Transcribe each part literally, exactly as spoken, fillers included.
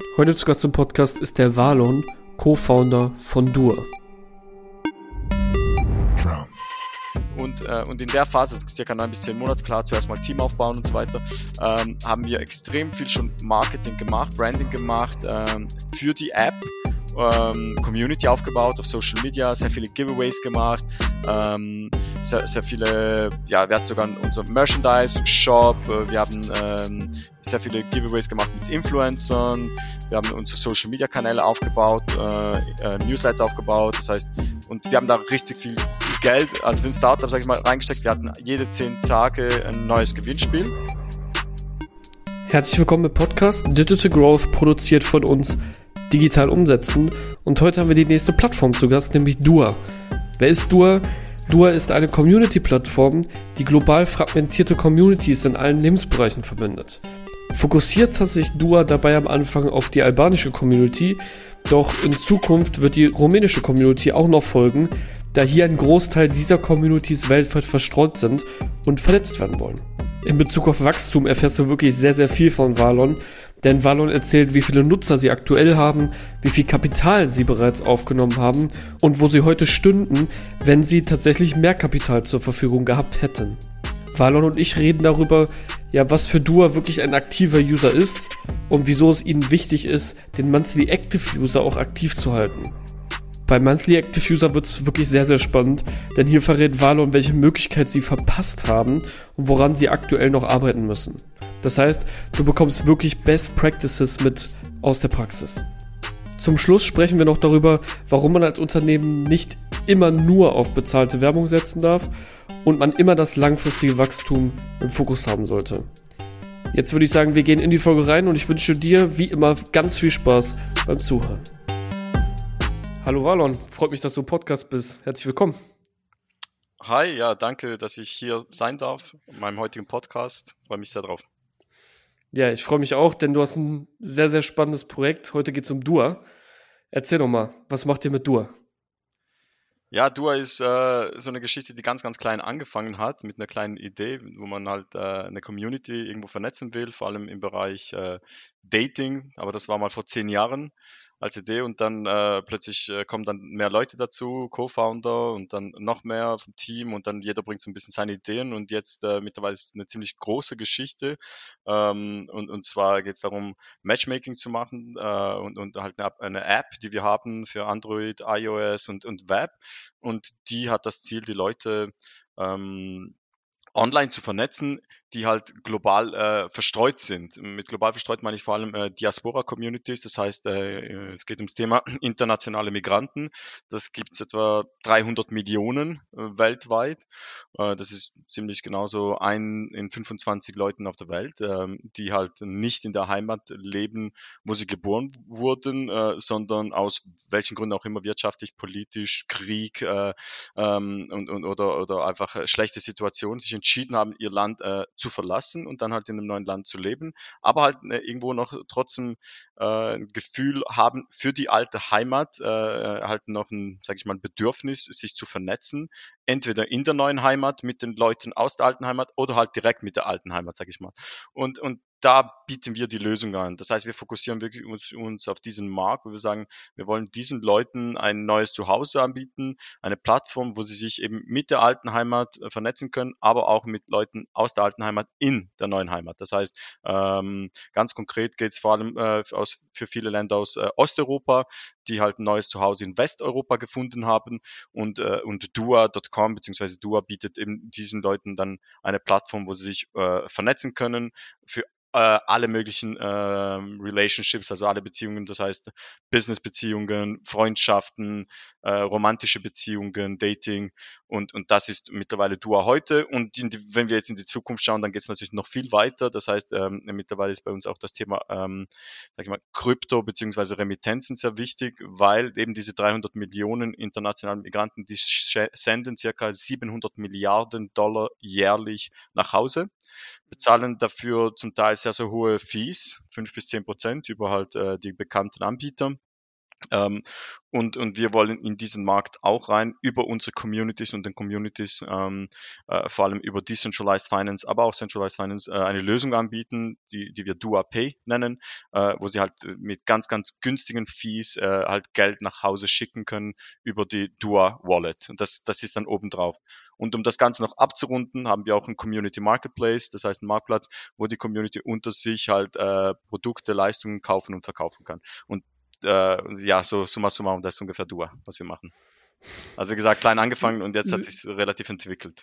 Heute zu Gast im Podcast ist der Valon, Co-Founder von Dua. Und, äh, und in der Phase, das ist circa neun bis zehn Monate, klar, zuerst mal Team aufbauen und so weiter, ähm, haben wir extrem viel schon Marketing gemacht, Branding gemacht, ähm, für die App, ähm, Community aufgebaut auf Social Media, sehr viele Giveaways gemacht, ähm, sehr, sehr viele, ja, wir hatten sogar unseren Merchandise-Shop, äh, wir haben ähm, sehr viele Giveaways gemacht mit Influencern, wir haben unsere Social-Media-Kanäle aufgebaut, äh, äh, Newsletter aufgebaut, das heißt, und wir haben da richtig viel Geld, also für ein Startup, sag ich mal, reingesteckt. Wir hatten jede zehn Tage ein neues Gewinnspiel. Herzlich willkommen im Podcast Digital Growth, produziert von uns Digital Umsetzen. Und heute haben wir die nächste Plattform zu Gast, nämlich Dua. Wer ist Dua? Dua ist eine Community-Plattform, die global fragmentierte Communities in allen Lebensbereichen verbindet. Fokussiert hat sich Dua dabei am Anfang auf die albanische Community, doch in Zukunft wird die rumänische Community auch noch folgen, da hier ein Großteil dieser Communities weltweit verstreut sind und vernetzt werden wollen. In Bezug auf Wachstum erfährst du wirklich sehr, sehr viel von Valon, denn Valon erzählt, wie viele Nutzer sie aktuell haben, wie viel Kapital sie bereits aufgenommen haben und wo sie heute stünden, wenn sie tatsächlich mehr Kapital zur Verfügung gehabt hätten. Valon und ich reden darüber, ja, was für Dua wirklich ein aktiver User ist und wieso es ihnen wichtig ist, den Monthly Active User auch aktiv zu halten. Bei Monthly Active User wird es wirklich sehr, sehr spannend, denn hier verrät Valon, welche Möglichkeit sie verpasst haben und woran sie aktuell noch arbeiten müssen. Das heißt, du bekommst wirklich Best Practices mit aus der Praxis. Zum Schluss sprechen wir noch darüber, warum man als Unternehmen nicht immer nur auf bezahlte Werbung setzen darf und man immer das langfristige Wachstum im Fokus haben sollte. Jetzt würde ich sagen, wir gehen in die Folge rein und ich wünsche dir, wie immer, ganz viel Spaß beim Zuhören. Hallo Valon, freut mich, dass du im Podcast bist. Herzlich willkommen. Hi, ja, danke, dass ich hier sein darf in meinem heutigen Podcast. Freue mich sehr drauf. Ja, ich freue mich auch, denn du hast ein sehr, sehr spannendes Projekt. Heute geht es um Dua. Erzähl doch mal, was macht ihr mit Dua? Ja, Dua ist äh, so eine Geschichte, die ganz, ganz klein angefangen hat, mit einer kleinen Idee, wo man halt äh, eine Community irgendwo vernetzen will, vor allem im Bereich äh, Dating. Aber das war mal vor zehn Jahren als Idee und dann äh, plötzlich äh, kommen dann mehr Leute dazu, Co-Founder und dann noch mehr vom Team und dann jeder bringt so ein bisschen seine Ideen und jetzt äh, mittlerweile ist es eine ziemlich große Geschichte ähm, und, und zwar geht es darum, Matchmaking zu machen äh, und, und halt eine, eine App, die wir haben für Android, iOS und, und Web. Und die hat das Ziel, die Leute ähm, online zu vernetzen, die halt global äh, verstreut sind. Mit global verstreut meine ich vor allem äh, Diaspora-Communities, das heißt, äh, es geht ums Thema internationale Migranten. Das gibt es etwa dreihundert Millionen äh, weltweit. Äh, das ist ziemlich genauso ein in fünfundzwanzig Leuten auf der Welt, äh, die halt nicht in der Heimat leben, wo sie geboren wurden, äh, sondern aus welchen Gründen auch immer, wirtschaftlich, politisch, Krieg äh, ähm, und, und, oder, oder einfach äh, schlechte Situationen, sich entschieden haben, ihr Land äh, zu verlassen und dann halt in einem neuen Land zu leben, aber halt äh, irgendwo noch trotzdem äh, ein Gefühl haben für die alte Heimat, äh, halt noch ein, sag ich mal, Bedürfnis, sich zu vernetzen, entweder in der neuen Heimat mit den Leuten aus der alten Heimat oder halt direkt mit der alten Heimat, sag ich mal. Und, und da bieten wir die Lösung an. Das heißt, wir fokussieren wirklich uns, uns auf diesen Markt, wo wir sagen, wir wollen diesen Leuten ein neues Zuhause anbieten, eine Plattform, wo sie sich eben mit der alten Heimat äh, vernetzen können, aber auch mit Leuten aus der alten Heimat in der neuen Heimat. Das heißt, ähm, ganz konkret geht es vor allem äh, aus, für viele Länder aus äh, Osteuropa, die halt ein neues Zuhause in Westeuropa gefunden haben und, äh, und Dua Punkt com bzw. Dua bietet eben diesen Leuten dann eine Plattform, wo sie sich äh, vernetzen können für äh, alle möglichen äh, Relationships, also alle Beziehungen, das heißt Business-Beziehungen, Freundschaften, äh, romantische Beziehungen, Dating und, und das ist mittlerweile Dua heute und die, wenn wir jetzt in die Zukunft schauen, dann geht es natürlich noch viel weiter, das heißt ähm, mittlerweile ist bei uns auch das Thema ähm, sag ich mal, Krypto bzw. Remittenzen sehr wichtig, weil eben diese dreihundert Millionen internationalen Migranten, die senden circa siebenhundert Milliarden Dollar jährlich nach Hause, bezahlen dafür zum Teil sehr, sehr hohe Fees, fünf bis zehn Prozent über halt äh, die bekannten Anbieter. Ähm, und, und wir wollen in diesen Markt auch rein über unsere Communities und den Communities, ähm, äh, vor allem über Decentralized Finance, aber auch Centralized Finance, äh, eine Lösung anbieten, die, die wir Dua Pay nennen, äh, wo sie halt mit ganz, ganz günstigen Fees äh, halt Geld nach Hause schicken können über die Dua Wallet. Und das, das ist dann obendrauf. Und um das Ganze noch abzurunden, haben wir auch ein Community Marketplace, das heißt einen Marktplatz, wo die Community unter sich halt äh, Produkte, Leistungen kaufen und verkaufen kann. Und äh, ja, so summa summarum, das ist ungefähr Dua, was wir machen. Also wie gesagt, klein angefangen und jetzt hat sich relativ entwickelt.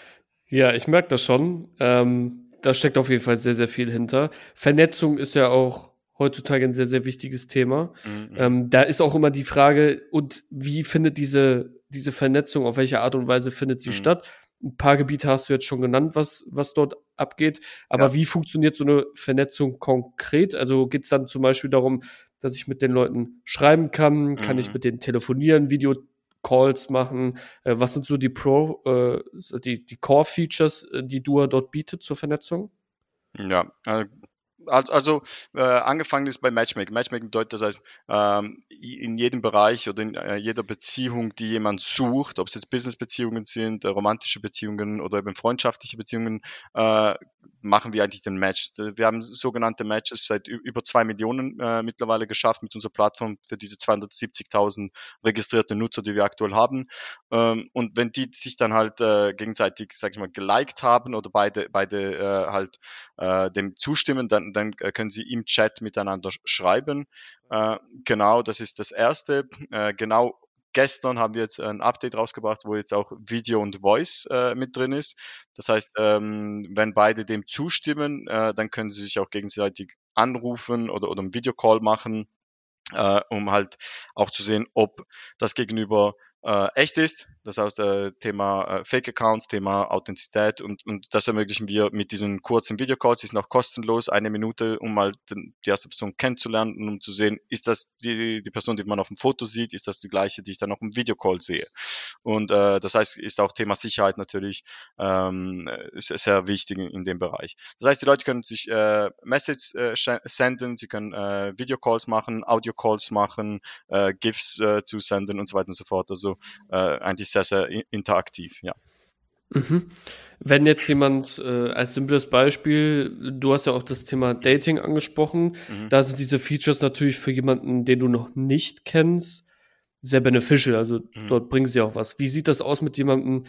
Ja, ich merke das schon. Ähm, da steckt auf jeden Fall sehr, sehr viel hinter. Vernetzung ist ja auch heutzutage ein sehr, sehr wichtiges Thema. Mhm. Ähm, da ist auch immer die Frage, und wie findet diese, diese Vernetzung, auf welche Art und Weise findet sie Mhm. statt? Ein paar Gebiete hast du jetzt schon genannt, was, was dort abgeht. Aber Ja. wie funktioniert so eine Vernetzung konkret? Also geht es dann zum Beispiel darum, dass ich mit den Leuten schreiben kann? Kann ich Mhm. mit denen telefonieren, Videocalls machen? Äh, was sind so die Pro, äh, die, die Core-Features, äh, die Dua dort bietet zur Vernetzung? Ja, äh, also, also äh, angefangen ist bei Matchmaking. Matchmaking bedeutet, das heißt, ähm, in jedem Bereich oder in äh, jeder Beziehung, die jemand sucht, ob es jetzt Business-Beziehungen sind, äh, romantische Beziehungen oder eben freundschaftliche Beziehungen, äh, machen wir eigentlich den Match. Wir haben sogenannte Matches seit ü- über zwei Millionen äh, mittlerweile geschafft mit unserer Plattform für diese zweihundertsiebzigtausend registrierte Nutzer, die wir aktuell haben. Ähm, und wenn die sich dann halt äh, gegenseitig, sag ich mal, geliked haben oder beide, beide äh, halt äh, dem zustimmen, dann, dann äh, können sie im Chat miteinander sch- schreiben. Äh, genau, das ist das Erste. Äh, genau gestern haben wir jetzt ein Update rausgebracht, wo jetzt auch Video und Voice äh, mit drin ist. Das heißt, ähm, wenn beide dem zustimmen, äh, dann können sie sich auch gegenseitig anrufen oder, oder einen Videocall machen, äh, um halt auch zu sehen, ob das Gegenüber äh, echt ist. Das heißt, äh, Thema äh, Fake-Accounts, Thema Authentizität und, und das ermöglichen wir mit diesen kurzen Videocalls, die sind auch kostenlos, eine Minute, um mal den, die erste Person kennenzulernen und um zu sehen, ist das die, die Person, die man auf dem Foto sieht, ist das die gleiche, die ich dann auch im Videocall sehe. Und äh, das heißt, ist auch Thema Sicherheit natürlich ähm, sehr, sehr wichtig in, in dem Bereich. Das heißt, die Leute können sich äh, Message äh, senden, sie können äh, Videocalls machen, Audio-Calls machen, äh, GIFs äh, zusenden und so weiter und so fort. Also äh, eigentlich sehr, sehr interaktiv, ja. Mhm. Wenn jetzt jemand, äh, als simples Beispiel, du hast ja auch das Thema Dating angesprochen, Mhm. da sind diese Features natürlich für jemanden, den du noch nicht kennst, sehr beneficial. Also Mhm. dort bringen sie auch was. Wie sieht das aus mit jemandem,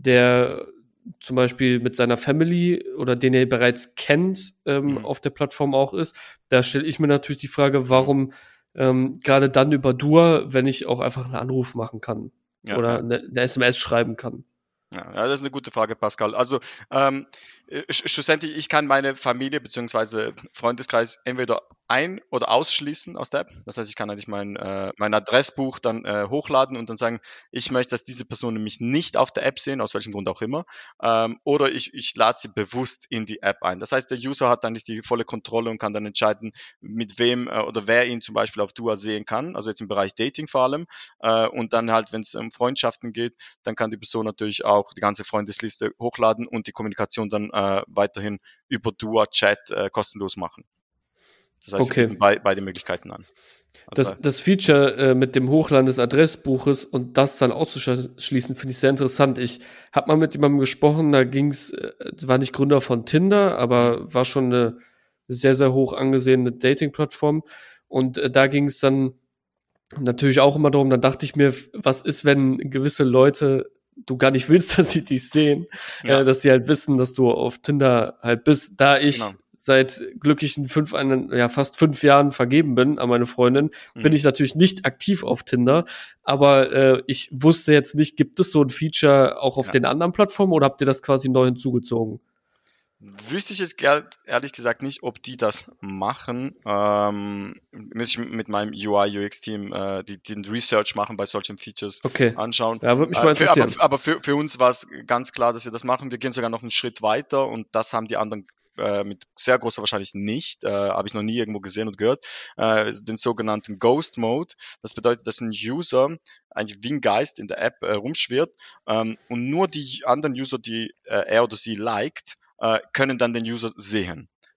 der zum Beispiel mit seiner Family oder den er bereits kennt, ähm, Mhm. auf der Plattform auch ist? Da stelle ich mir natürlich die Frage, warum ähm, gerade dann über Dua, wenn ich auch einfach einen Anruf machen kann Ja, oder ja. eine, eine S M S schreiben kann? Ja, ja, das ist eine gute Frage, Pascal. Also ähm, äh, sch- schlussendlich, ich kann meine Familie bzw. Freundeskreis entweder ein- oder ausschließen aus der App. Das heißt, ich kann eigentlich mein, äh, mein Adressbuch dann äh, hochladen und dann sagen, ich möchte, dass diese Personen mich nicht auf der App sehen, aus welchem Grund auch immer. Ähm, oder ich, ich lade sie bewusst in die App ein. Das heißt, der User hat eigentlich die volle Kontrolle und kann dann entscheiden, mit wem äh, oder wer ihn zum Beispiel auf Dua sehen kann. Also jetzt im Bereich Dating vor allem. Äh, und dann halt, wenn es um Freundschaften geht, dann kann die Person natürlich auch die ganze Freundesliste hochladen und die Kommunikation dann äh, weiterhin über Dua Chat äh, kostenlos machen. Das heißt, wir Okay. bieten bei, beide Möglichkeiten an. Also, Das, das Feature äh, mit dem Hochladen des Adressbuches und das dann auszuschließen, finde ich sehr interessant. Ich habe mal mit jemandem gesprochen, da ging's, äh, war nicht Gründer von Tinder, aber war schon eine sehr, sehr hoch angesehene Dating-Plattform. Und äh, da ging es dann natürlich auch immer darum, dann dachte ich mir, was ist, wenn gewisse Leute du gar nicht willst, dass sie dich sehen, ja, äh, dass sie halt wissen, dass du auf Tinder halt bist. Da genau. ich seit glücklichen fünf, einen, ja, fast fünf Jahren vergeben bin an meine Freundin, bin Mhm. ich natürlich nicht aktiv auf Tinder, aber äh, ich wusste jetzt nicht, gibt es so ein Feature auch auf Ja. den anderen Plattformen oder habt ihr das quasi neu hinzugezogen? Wüsste ich jetzt ger- ehrlich gesagt nicht, ob die das machen. Ähm, müsste ich mit meinem U I, U X-Team äh, die, den Research machen bei solchen Features Okay. anschauen. Ja, würde mich Äh, mal für, aber interessieren. aber für, für uns war es ganz klar, dass wir das machen. Wir gehen sogar noch einen Schritt weiter und das haben die anderen äh, mit sehr großer Wahrscheinlichkeit nicht. Äh, habe ich noch nie irgendwo gesehen und gehört. Äh, den sogenannten Ghost Mode. Das bedeutet, dass ein User eigentlich wie ein Geist in der App äh, rumschwirrt ähm, und nur die anderen User, die äh, er oder sie liked, äh, können dann den User sehen.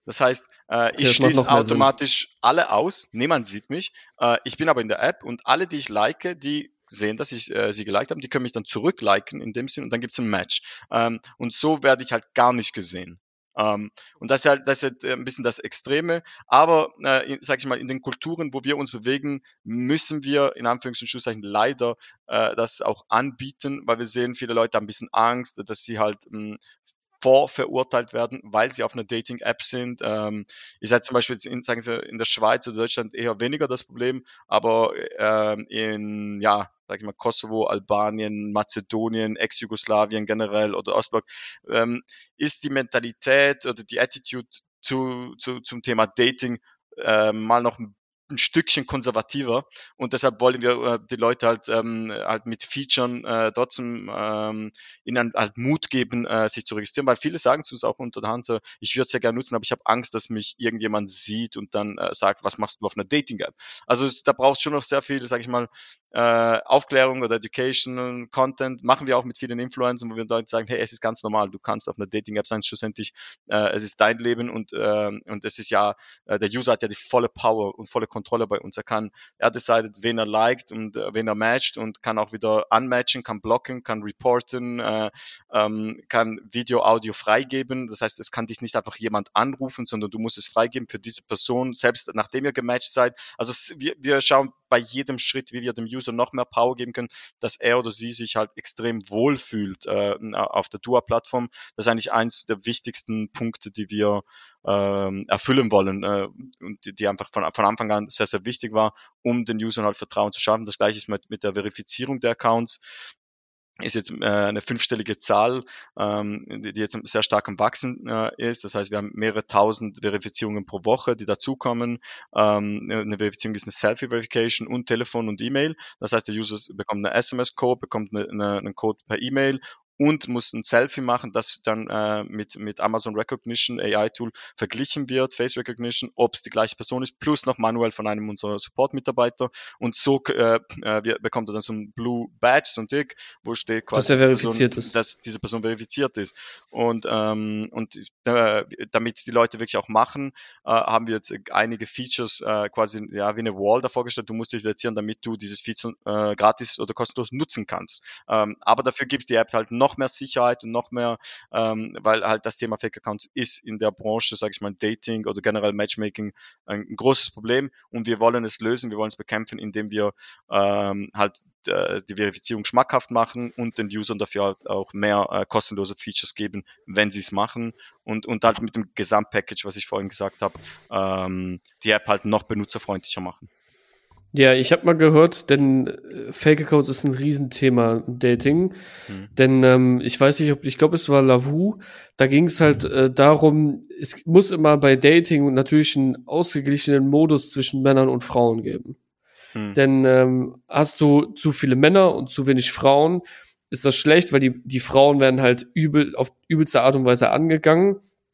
Das heißt, äh, Okay, ich das macht schließe noch mehr Sinn. automatisch alle aus, niemand sieht mich. Äh, ich bin aber in der App und alle, die ich like, die sehen, dass ich äh, sie geliked habe, die können mich dann zurückliken in dem Sinn und dann gibt's ein Match. Ähm, und so werde ich halt gar nicht gesehen. Ähm, und das ist halt, das ist halt ein bisschen das Extreme. Aber, äh, in, sag ich mal, in den Kulturen, wo wir uns bewegen, müssen wir in Anführungs- und Schlusszeichen leider äh, das auch anbieten, weil wir sehen, viele Leute haben ein bisschen Angst, dass sie halt mh, vorverurteilt werden, weil sie auf einer Dating-App sind. Ähm, ihr seid zum Beispiel jetzt in, sagen wir, in der Schweiz oder Deutschland eher weniger das Problem, aber ähm, in, ja, sag ich mal, Kosovo, Albanien, Mazedonien, Ex-Jugoslawien generell oder Ostblock, ähm, ist die Mentalität oder die Attitude zu, zu, zum Thema Dating äh, mal noch ein ein Stückchen konservativer und deshalb wollen wir äh, die Leute halt, ähm, halt mit Featuren äh, trotzdem ähm, ihnen halt Mut geben, äh, sich zu registrieren, weil viele sagen zu uns auch unter der Hand so, ich würde es ja gerne nutzen, aber ich habe Angst, dass mich irgendjemand sieht und dann äh, sagt, was machst du auf einer Dating-App? Also es, da braucht es schon noch sehr viel, sage ich mal, äh, Aufklärung oder Educational Content. Machen wir auch mit vielen Influencern, wo wir Leute sagen, hey, es ist ganz normal, du kannst auf einer Dating-App sein, schlussendlich, äh, es ist dein Leben und, äh, und es ist ja, äh, der User hat ja die volle Power und volle Kontrolle bei uns. Er kann, er decided, wen er liked und äh, wen er matcht und kann auch wieder unmatchen, kann blocken, kann reporten, äh, ähm, kann Video, Audio freigeben. Das heißt, es kann dich nicht einfach jemand anrufen, sondern du musst es freigeben für diese Person, selbst nachdem ihr gematcht seid. Also wir, wir schauen bei jedem Schritt, wie wir dem User noch mehr Power geben können, dass er oder sie sich halt extrem wohlfühlt äh, auf der Dua-Plattform. Das ist eigentlich eins der wichtigsten Punkte, die wir ähm, erfüllen wollen äh, und die, die einfach von, von Anfang an sehr, sehr wichtig war, um den Usern halt Vertrauen zu schaffen. Das gleiche ist mit, mit der Verifizierung der Accounts. Ist jetzt äh, eine fünfstellige Zahl, ähm, die, die jetzt sehr stark am Wachsen äh, ist. Das heißt, wir haben mehrere tausend Verifizierungen pro Woche, die dazukommen. Ähm, eine Verifizierung ist eine Selfie-Verification und Telefon und E-Mail. Das heißt, der User bekommt eine S M S-Code, bekommt eine, eine, einen Code per E-Mail und muss ein Selfie machen, das dann äh, mit, mit Amazon Recognition A I-Tool verglichen wird, Face Recognition, ob es die gleiche Person ist, plus noch manuell von einem unserer Support-Mitarbeiter. Und so äh, wir, bekommt er dann so ein Blue Badge, so ein Tick, wo steht Dass quasi er diese Person, verifiziert ist. dass diese Person verifiziert ist. Und, ähm, und äh, damit die Leute wirklich auch machen, äh, haben wir jetzt einige Features äh, quasi ja, wie eine Wall da vorgestellt. Du musst dich verifizieren, damit du dieses Feature äh, gratis oder kostenlos nutzen kannst. Ähm, aber dafür gibt die App halt noch mehr Sicherheit und noch mehr, ähm, weil halt das Thema Fake Accounts ist in der Branche, sage ich mal, Dating oder generell Matchmaking ein, ein großes Problem und wir wollen es lösen, wir wollen es bekämpfen, indem wir ähm, halt äh, die Verifizierung schmackhaft machen und den Usern dafür halt auch mehr äh, kostenlose Features geben, wenn sie es machen und, und halt mit dem Gesamtpackage, was ich vorhin gesagt habe, ähm, die App halt noch benutzerfreundlicher machen. Ja, ich habe mal gehört, denn äh, Fake Accounts ist ein Riesenthema im Dating. Hm. Denn ähm, ich weiß nicht, ob ich glaube, es war Lavu. Da ging es halt äh, darum, es muss immer bei Dating natürlich einen ausgeglichenen Modus zwischen Männern und Frauen geben. Hm. Denn ähm, hast du zu viele Männer und zu wenig Frauen, ist das schlecht, weil die die Frauen werden halt übel auf übelste Art und Weise angegangen.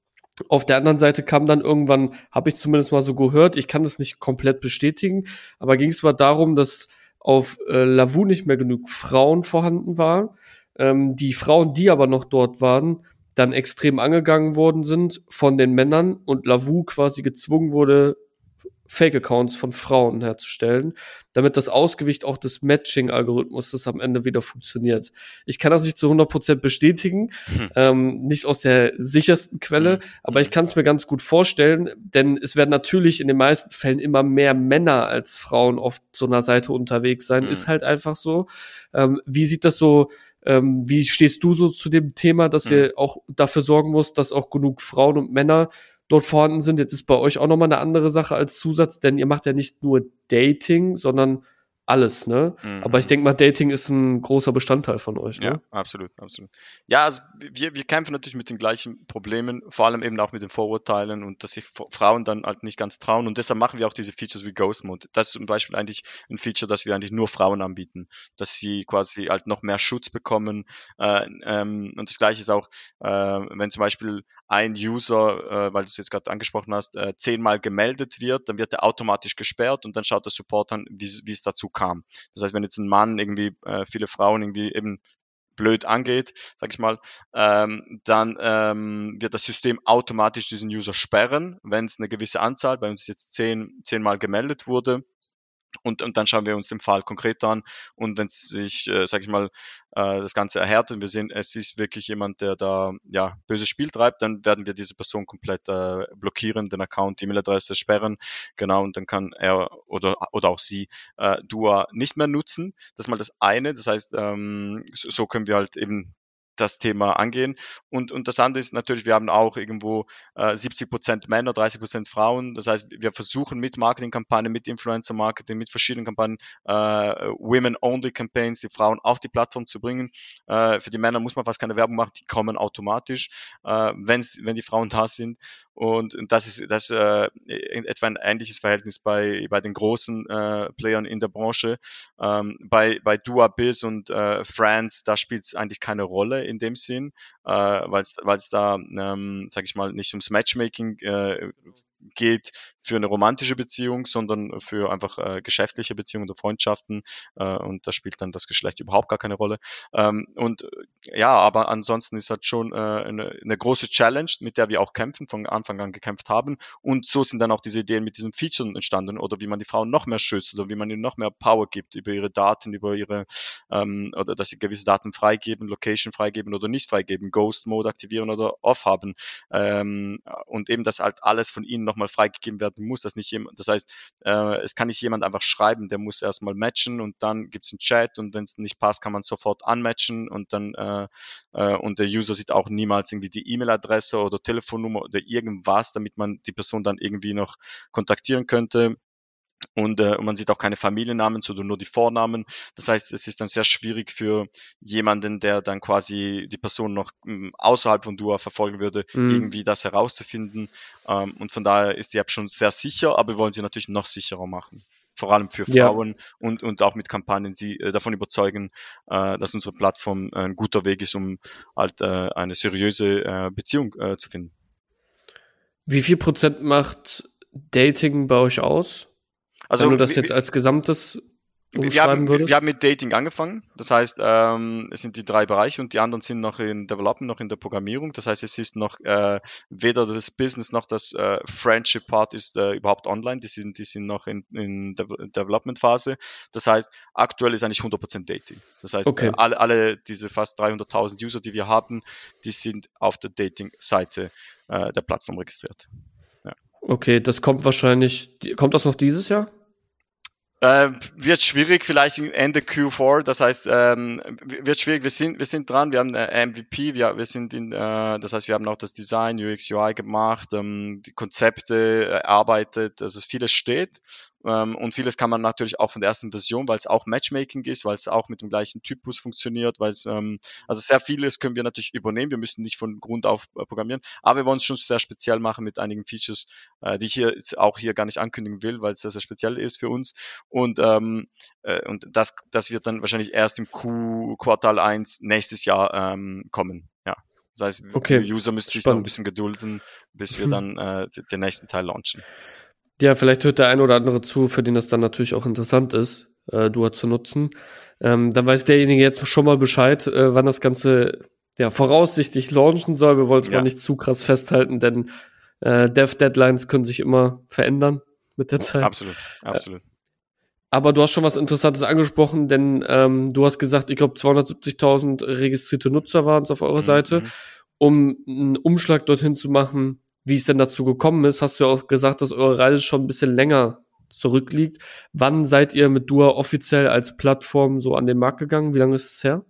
Auf der anderen Seite kam dann irgendwann, habe ich zumindest mal so gehört, ich kann das nicht komplett bestätigen, aber ging es mal darum, dass auf äh, Lavu nicht mehr genug Frauen vorhanden waren. Ähm, die Frauen, die aber noch dort waren, dann extrem angegangen worden sind von den Männern und Lavu quasi gezwungen wurde, Fake-Accounts von Frauen herzustellen, damit das Ausgewicht auch des Matching-Algorithmus am Ende wieder funktioniert. Ich kann das nicht zu hundert Prozent bestätigen, Hm. ähm, nicht aus der sichersten Quelle, Hm. aber ich kann es mir ganz gut vorstellen, denn es werden natürlich in den meisten Fällen immer mehr Männer als Frauen auf so einer Seite unterwegs sein, Hm. ist halt einfach so. Ähm, wie sieht das so, ähm, wie stehst du so zu dem Thema, dass Hm. ihr auch dafür sorgen musst, dass auch genug Frauen und Männer dort vorhanden sind? Jetzt ist bei euch auch nochmal eine andere Sache als Zusatz, denn ihr macht ja nicht nur Dating, sondern alles, ne? Hm. Aber ich denke mal, Dating ist ein großer Bestandteil von euch, ne? Ja, absolut, absolut. Ja, also wir, wir kämpfen natürlich mit den gleichen Problemen, vor allem eben auch mit den Vorurteilen und dass sich F- Frauen dann halt nicht ganz trauen und deshalb machen wir auch diese Features wie Ghost Mode. Das ist zum Beispiel eigentlich ein Feature, das wir eigentlich nur Frauen anbieten, dass sie quasi halt noch mehr Schutz bekommen. Äh, ähm, und das Gleiche ist auch, äh, wenn zum Beispiel ein User, äh, weil du es jetzt gerade angesprochen hast, äh, zehnmal gemeldet wird, dann wird er automatisch gesperrt und dann schaut der Support an, wie wie es dazu kam. Das heißt, wenn jetzt ein Mann irgendwie äh, viele Frauen irgendwie eben blöd angeht, sag ich mal, ähm, dann ähm, wird das System automatisch diesen User sperren, wenn es eine gewisse Anzahl, bei uns ist jetzt zehn, zehnmal gemeldet wurde. Und, und dann schauen wir uns den Fall konkret an. Und wenn es sich, äh, sage ich mal, äh, das Ganze erhärtet, wir sehen, es ist wirklich jemand, der da ja böses Spiel treibt, dann werden wir diese Person komplett äh, blockieren, den Account, die E-Mail-Adresse sperren. Genau, und dann kann er oder, oder auch sie äh, Dua nicht mehr nutzen. Das ist mal das eine. Das heißt, ähm, so, so können wir halt eben das Thema angehen. Und, und das andere ist natürlich, wir haben auch irgendwo äh, siebzig Prozent Männer, dreißig Prozent Frauen. Das heißt, wir versuchen mit Marketingkampagnen, mit Influencer-Marketing, mit verschiedenen Kampagnen, äh, Women-Only-Campaigns, die Frauen auf die Plattform zu bringen. Äh, für die Männer muss man fast keine Werbung machen, die kommen automatisch, äh, wenn's, wenn die Frauen da sind. Und, und das ist das äh, etwa ein ähnliches Verhältnis bei, bei den großen äh, Playern in der Branche. Ähm, bei, bei Dua Biz und äh, Friends, da spielt es eigentlich keine Rolle in dem Sinn, äh, weil es da, ähm, sage ich mal, nicht ums Matchmaking äh, geht für eine romantische Beziehung, sondern für einfach äh, geschäftliche Beziehungen oder Freundschaften, äh, und da spielt dann das Geschlecht überhaupt gar keine Rolle. Ähm, und ja, aber ansonsten ist halt schon äh, eine, eine große Challenge, mit der wir auch kämpfen, von Anfang an gekämpft haben, und so sind dann auch diese Ideen mit diesen Features entstanden, oder wie man die Frauen noch mehr schützt oder wie man ihnen noch mehr Power gibt über ihre Daten, über ihre ähm, oder dass sie gewisse Daten freigeben, Location freigeben oder nicht freigeben, Ghost Mode aktivieren oder off haben, ähm, und eben, dass halt alles von ihnen nochmal freigegeben werden muss, dass nicht jemand, das heißt, äh, es kann nicht jemand einfach schreiben, der muss erstmal matchen und dann gibt es einen Chat, und wenn es nicht passt, kann man sofort unmatchen, und dann äh, äh, und der User sieht auch niemals irgendwie die E-Mail-Adresse oder Telefonnummer oder irgendwas, damit man die Person dann irgendwie noch kontaktieren könnte. Und, äh, und man sieht auch keine Familiennamen, sondern nur die Vornamen. Das heißt, es ist dann sehr schwierig für jemanden, der dann quasi die Person noch m, außerhalb von Dua verfolgen würde, Mhm. irgendwie das herauszufinden. Ähm, und von daher ist die App schon sehr sicher, aber wir wollen sie natürlich noch sicherer machen. Vor allem für Ja, Frauen, und, und auch mit Kampagnen sie äh, davon überzeugen, äh, dass unsere Plattform äh, ein guter Weg ist, um halt äh, eine seriöse äh, Beziehung äh, zu finden. wie viel Prozent macht Dating bei euch aus? Wenn du Also das wir, jetzt als Gesamtes Wir umschreiben haben, wir würdest? haben mit Dating angefangen. Das heißt, ähm, es sind die drei Bereiche, und die anderen sind noch in Development, noch in der Programmierung. Das heißt, es ist noch äh, weder das Business noch das äh, Friendship Part ist äh, überhaupt online. Die sind, die sind noch in, in De Development Phase. Das heißt, aktuell ist eigentlich hundert Prozent Dating. Das heißt, äh, Okay. alle, alle diese fast dreihunderttausend User, die wir haben, die sind auf der Dating-Seite äh, der Plattform registriert. Ja. Okay, das kommt wahrscheinlich, kommt das noch dieses Jahr? Äh, wird schwierig, vielleicht Ende Q vier, das heißt, ähm, wird schwierig, wir sind, wir sind dran, wir haben eine M V P, wir, wir sind in, äh, das heißt, wir haben auch das Design, U X, U I gemacht, ähm, die Konzepte erarbeitet, also vieles steht, ähm, und vieles kann man natürlich auch von der ersten Version, weil es auch Matchmaking ist, weil es auch mit dem gleichen Typus funktioniert, weil es, ähm, also sehr vieles können wir natürlich übernehmen, wir müssen nicht von Grund auf äh, programmieren, aber wir wollen es schon sehr speziell machen mit einigen Features, äh, die ich hier auch hier gar nicht ankündigen will, weil es sehr, sehr speziell ist für uns. Und, ähm, äh, und das, das wird dann wahrscheinlich erst im Q Quartal eins nächstes Jahr ähm, kommen. Ja. Das heißt, die Okay, User müssen sich noch ein spannend. bisschen gedulden, bis wir dann äh, den nächsten Teil launchen. Ja, vielleicht hört der ein oder andere zu, für den das dann natürlich auch interessant ist, äh, Dua zu nutzen. Ähm, dann weiß derjenige jetzt schon mal Bescheid, äh, wann das Ganze ja voraussichtlich launchen soll. Wir wollen es mal Ja, nicht zu krass festhalten, denn äh, Dev-Deadlines können sich immer verändern mit der Zeit. absolut, absolut. Aber du hast schon was Interessantes angesprochen, denn ähm, du hast gesagt, ich glaube zweihundertsiebzigtausend registrierte Nutzer waren es auf eurer Mhm, Seite. mhm. Um einen Umschlag dorthin zu machen, wie es denn dazu gekommen ist, hast du ja auch gesagt, dass eure Reise schon ein bisschen länger zurückliegt. Wann seid ihr mit Dua offiziell als Plattform so an den Markt gegangen? Wie lange ist es her?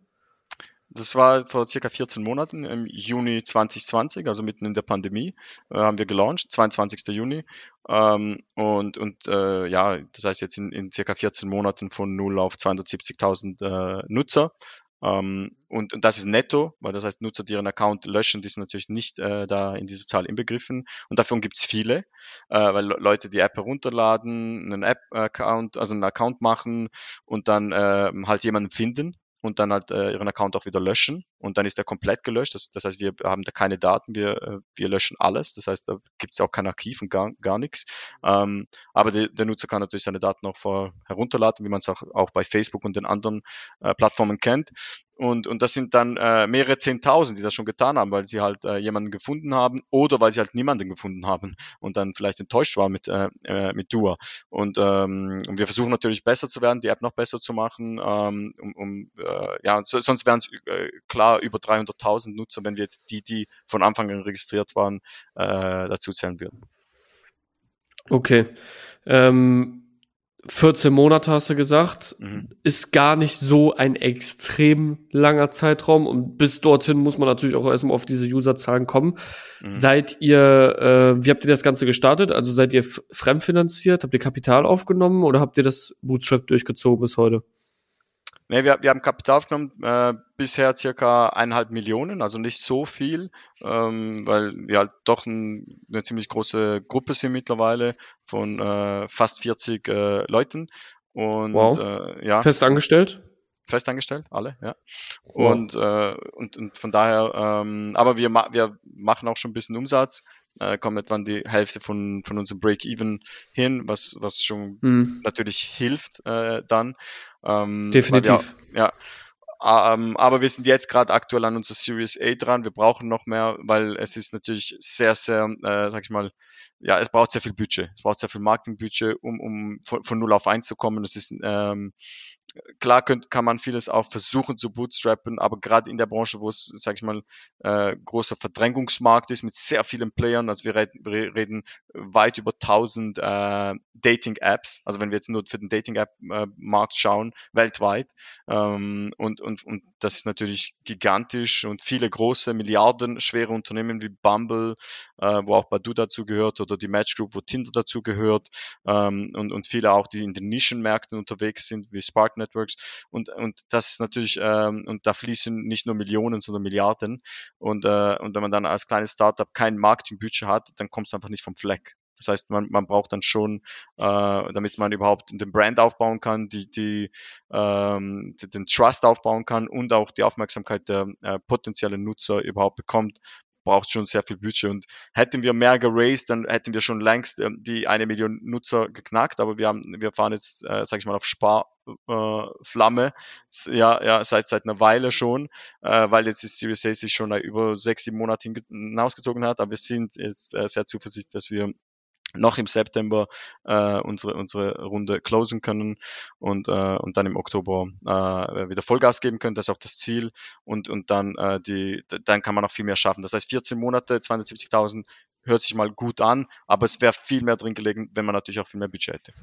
Das war vor circa vierzehn Monaten, im Juni zwanzig zwanzig, also mitten in der Pandemie, äh, haben wir gelauncht, zweiundzwanzigsten Juni. Ähm, und und äh, ja, das heißt jetzt in, in circa vierzehn Monaten von null auf zweihundertsiebzigtausend äh, Nutzer. Ähm, und, und das ist netto, weil das heißt, Nutzer, die ihren Account löschen, die sind natürlich nicht äh, da in diese Zahl inbegriffen. Und davon gibt's viele, äh, weil Le- Leute die App herunterladen, einen App-Account, also einen Account machen und dann äh, halt jemanden finden und dann halt äh, ihren Account auch wieder löschen, und dann ist er komplett gelöscht. Das, das heißt, wir haben da keine Daten, wir, äh, wir löschen alles. Das heißt, da gibt es auch kein Archiv und gar, gar nichts. Ähm, aber die, der Nutzer kann natürlich seine Daten auch vor herunterladen, wie man es auch, auch bei Facebook und den anderen äh, Plattformen kennt. Und, und das sind dann äh, mehrere Zehntausend, die das schon getan haben, weil sie halt äh, jemanden gefunden haben oder weil sie halt niemanden gefunden haben und dann vielleicht enttäuscht waren mit, äh, äh, mit Dua. Und, ähm, und wir versuchen natürlich besser zu werden, die App noch besser zu machen. Ähm, um, um, äh, ja, so, sonst wären es äh, klar über dreihunderttausend Nutzer, wenn wir jetzt die, die von Anfang an registriert waren, äh, dazu zählen würden. Okay. Ähm, vierzehn Monate hast du gesagt, Mhm. ist gar nicht so ein extrem langer Zeitraum und bis dorthin muss man natürlich auch erstmal auf diese Userzahlen kommen. Mhm. Seid ihr, äh, wie habt ihr das Ganze gestartet? Also seid ihr f- fremdfinanziert? Habt ihr Kapital aufgenommen oder habt ihr das Bootstrap durchgezogen bis heute? Nee, wir, wir haben Kapital aufgenommen, äh, bisher circa eineinhalb Millionen, also nicht so viel, ähm, weil wir halt doch ein, eine ziemlich große Gruppe sind mittlerweile von äh, fast vierzig äh, Leuten und Wow. äh, ja, Fest angestellt? festangestellt, alle, ja. Wow. Und, äh, und, und von daher, ähm, aber wir, ma wir machen auch schon ein bisschen Umsatz, äh, kommen etwa an die Hälfte von, von unserem Break-Even hin, was, was schon Hm. natürlich hilft äh, dann, ähm, weil wir, Definitiv. ja, ähm, aber wir sind jetzt gerade aktuell an unserer Series A dran. Wir brauchen noch mehr, weil es ist natürlich sehr, sehr, äh, sag ich mal, ja, es braucht sehr viel Budget. Es braucht sehr viel Marketingbudget, um, um von, von null auf eins zu kommen. Das ist, ähm, klar könnt, kann man vieles auch versuchen zu bootstrappen, aber gerade in der Branche, wo es, sag ich mal, äh, großer Verdrängungsmarkt ist mit sehr vielen Playern, also wir reden, wir reden weit über tausend äh, Dating-Apps, also wenn wir jetzt nur für den Dating-App-Markt schauen, weltweit, ähm, und, und, und das ist natürlich gigantisch und viele große, milliardenschwere Unternehmen wie Bumble, äh, wo auch Badoo dazu gehört, oder die Match Group, wo Tinder dazu gehört, ähm, und, und viele auch, die in den Nischenmärkten unterwegs sind, wie Spark Networks. Und, und das ist natürlich, ähm, und da fließen nicht nur Millionen, sondern Milliarden. Und, äh, und wenn man dann als kleines Startup kein Marketingbudget hat, dann kommst du einfach nicht vom Fleck. Das heißt, man, man braucht dann schon, äh, damit man überhaupt den Brand aufbauen kann, die, die, ähm, den Trust aufbauen kann und auch die Aufmerksamkeit der äh, potenziellen Nutzer überhaupt bekommt, braucht schon sehr viel Budget. Und hätten wir mehr geraced, dann hätten wir schon längst ähm, die eine Million Nutzer geknackt. Aber wir haben, wir fahren jetzt, äh, sag ich mal, auf Sparflamme, äh, ja, ja, seit seit einer Weile schon, äh, weil jetzt die Series A sich schon äh, über sechs, sieben Monate hinausgezogen hat. Aber wir sind jetzt äh, sehr zuversichtlich, dass wir noch im September äh, unsere unsere Runde closen können und äh, und dann im Oktober äh, wieder Vollgas geben können. Das ist auch das Ziel, und und dann äh, die dann kann man noch viel mehr schaffen. Das heißt, vierzehn Monate, zweihundertsiebzigtausend hört sich mal gut an, aber es wäre viel mehr drin gelegen, wenn man natürlich auch viel mehr Budget hätte.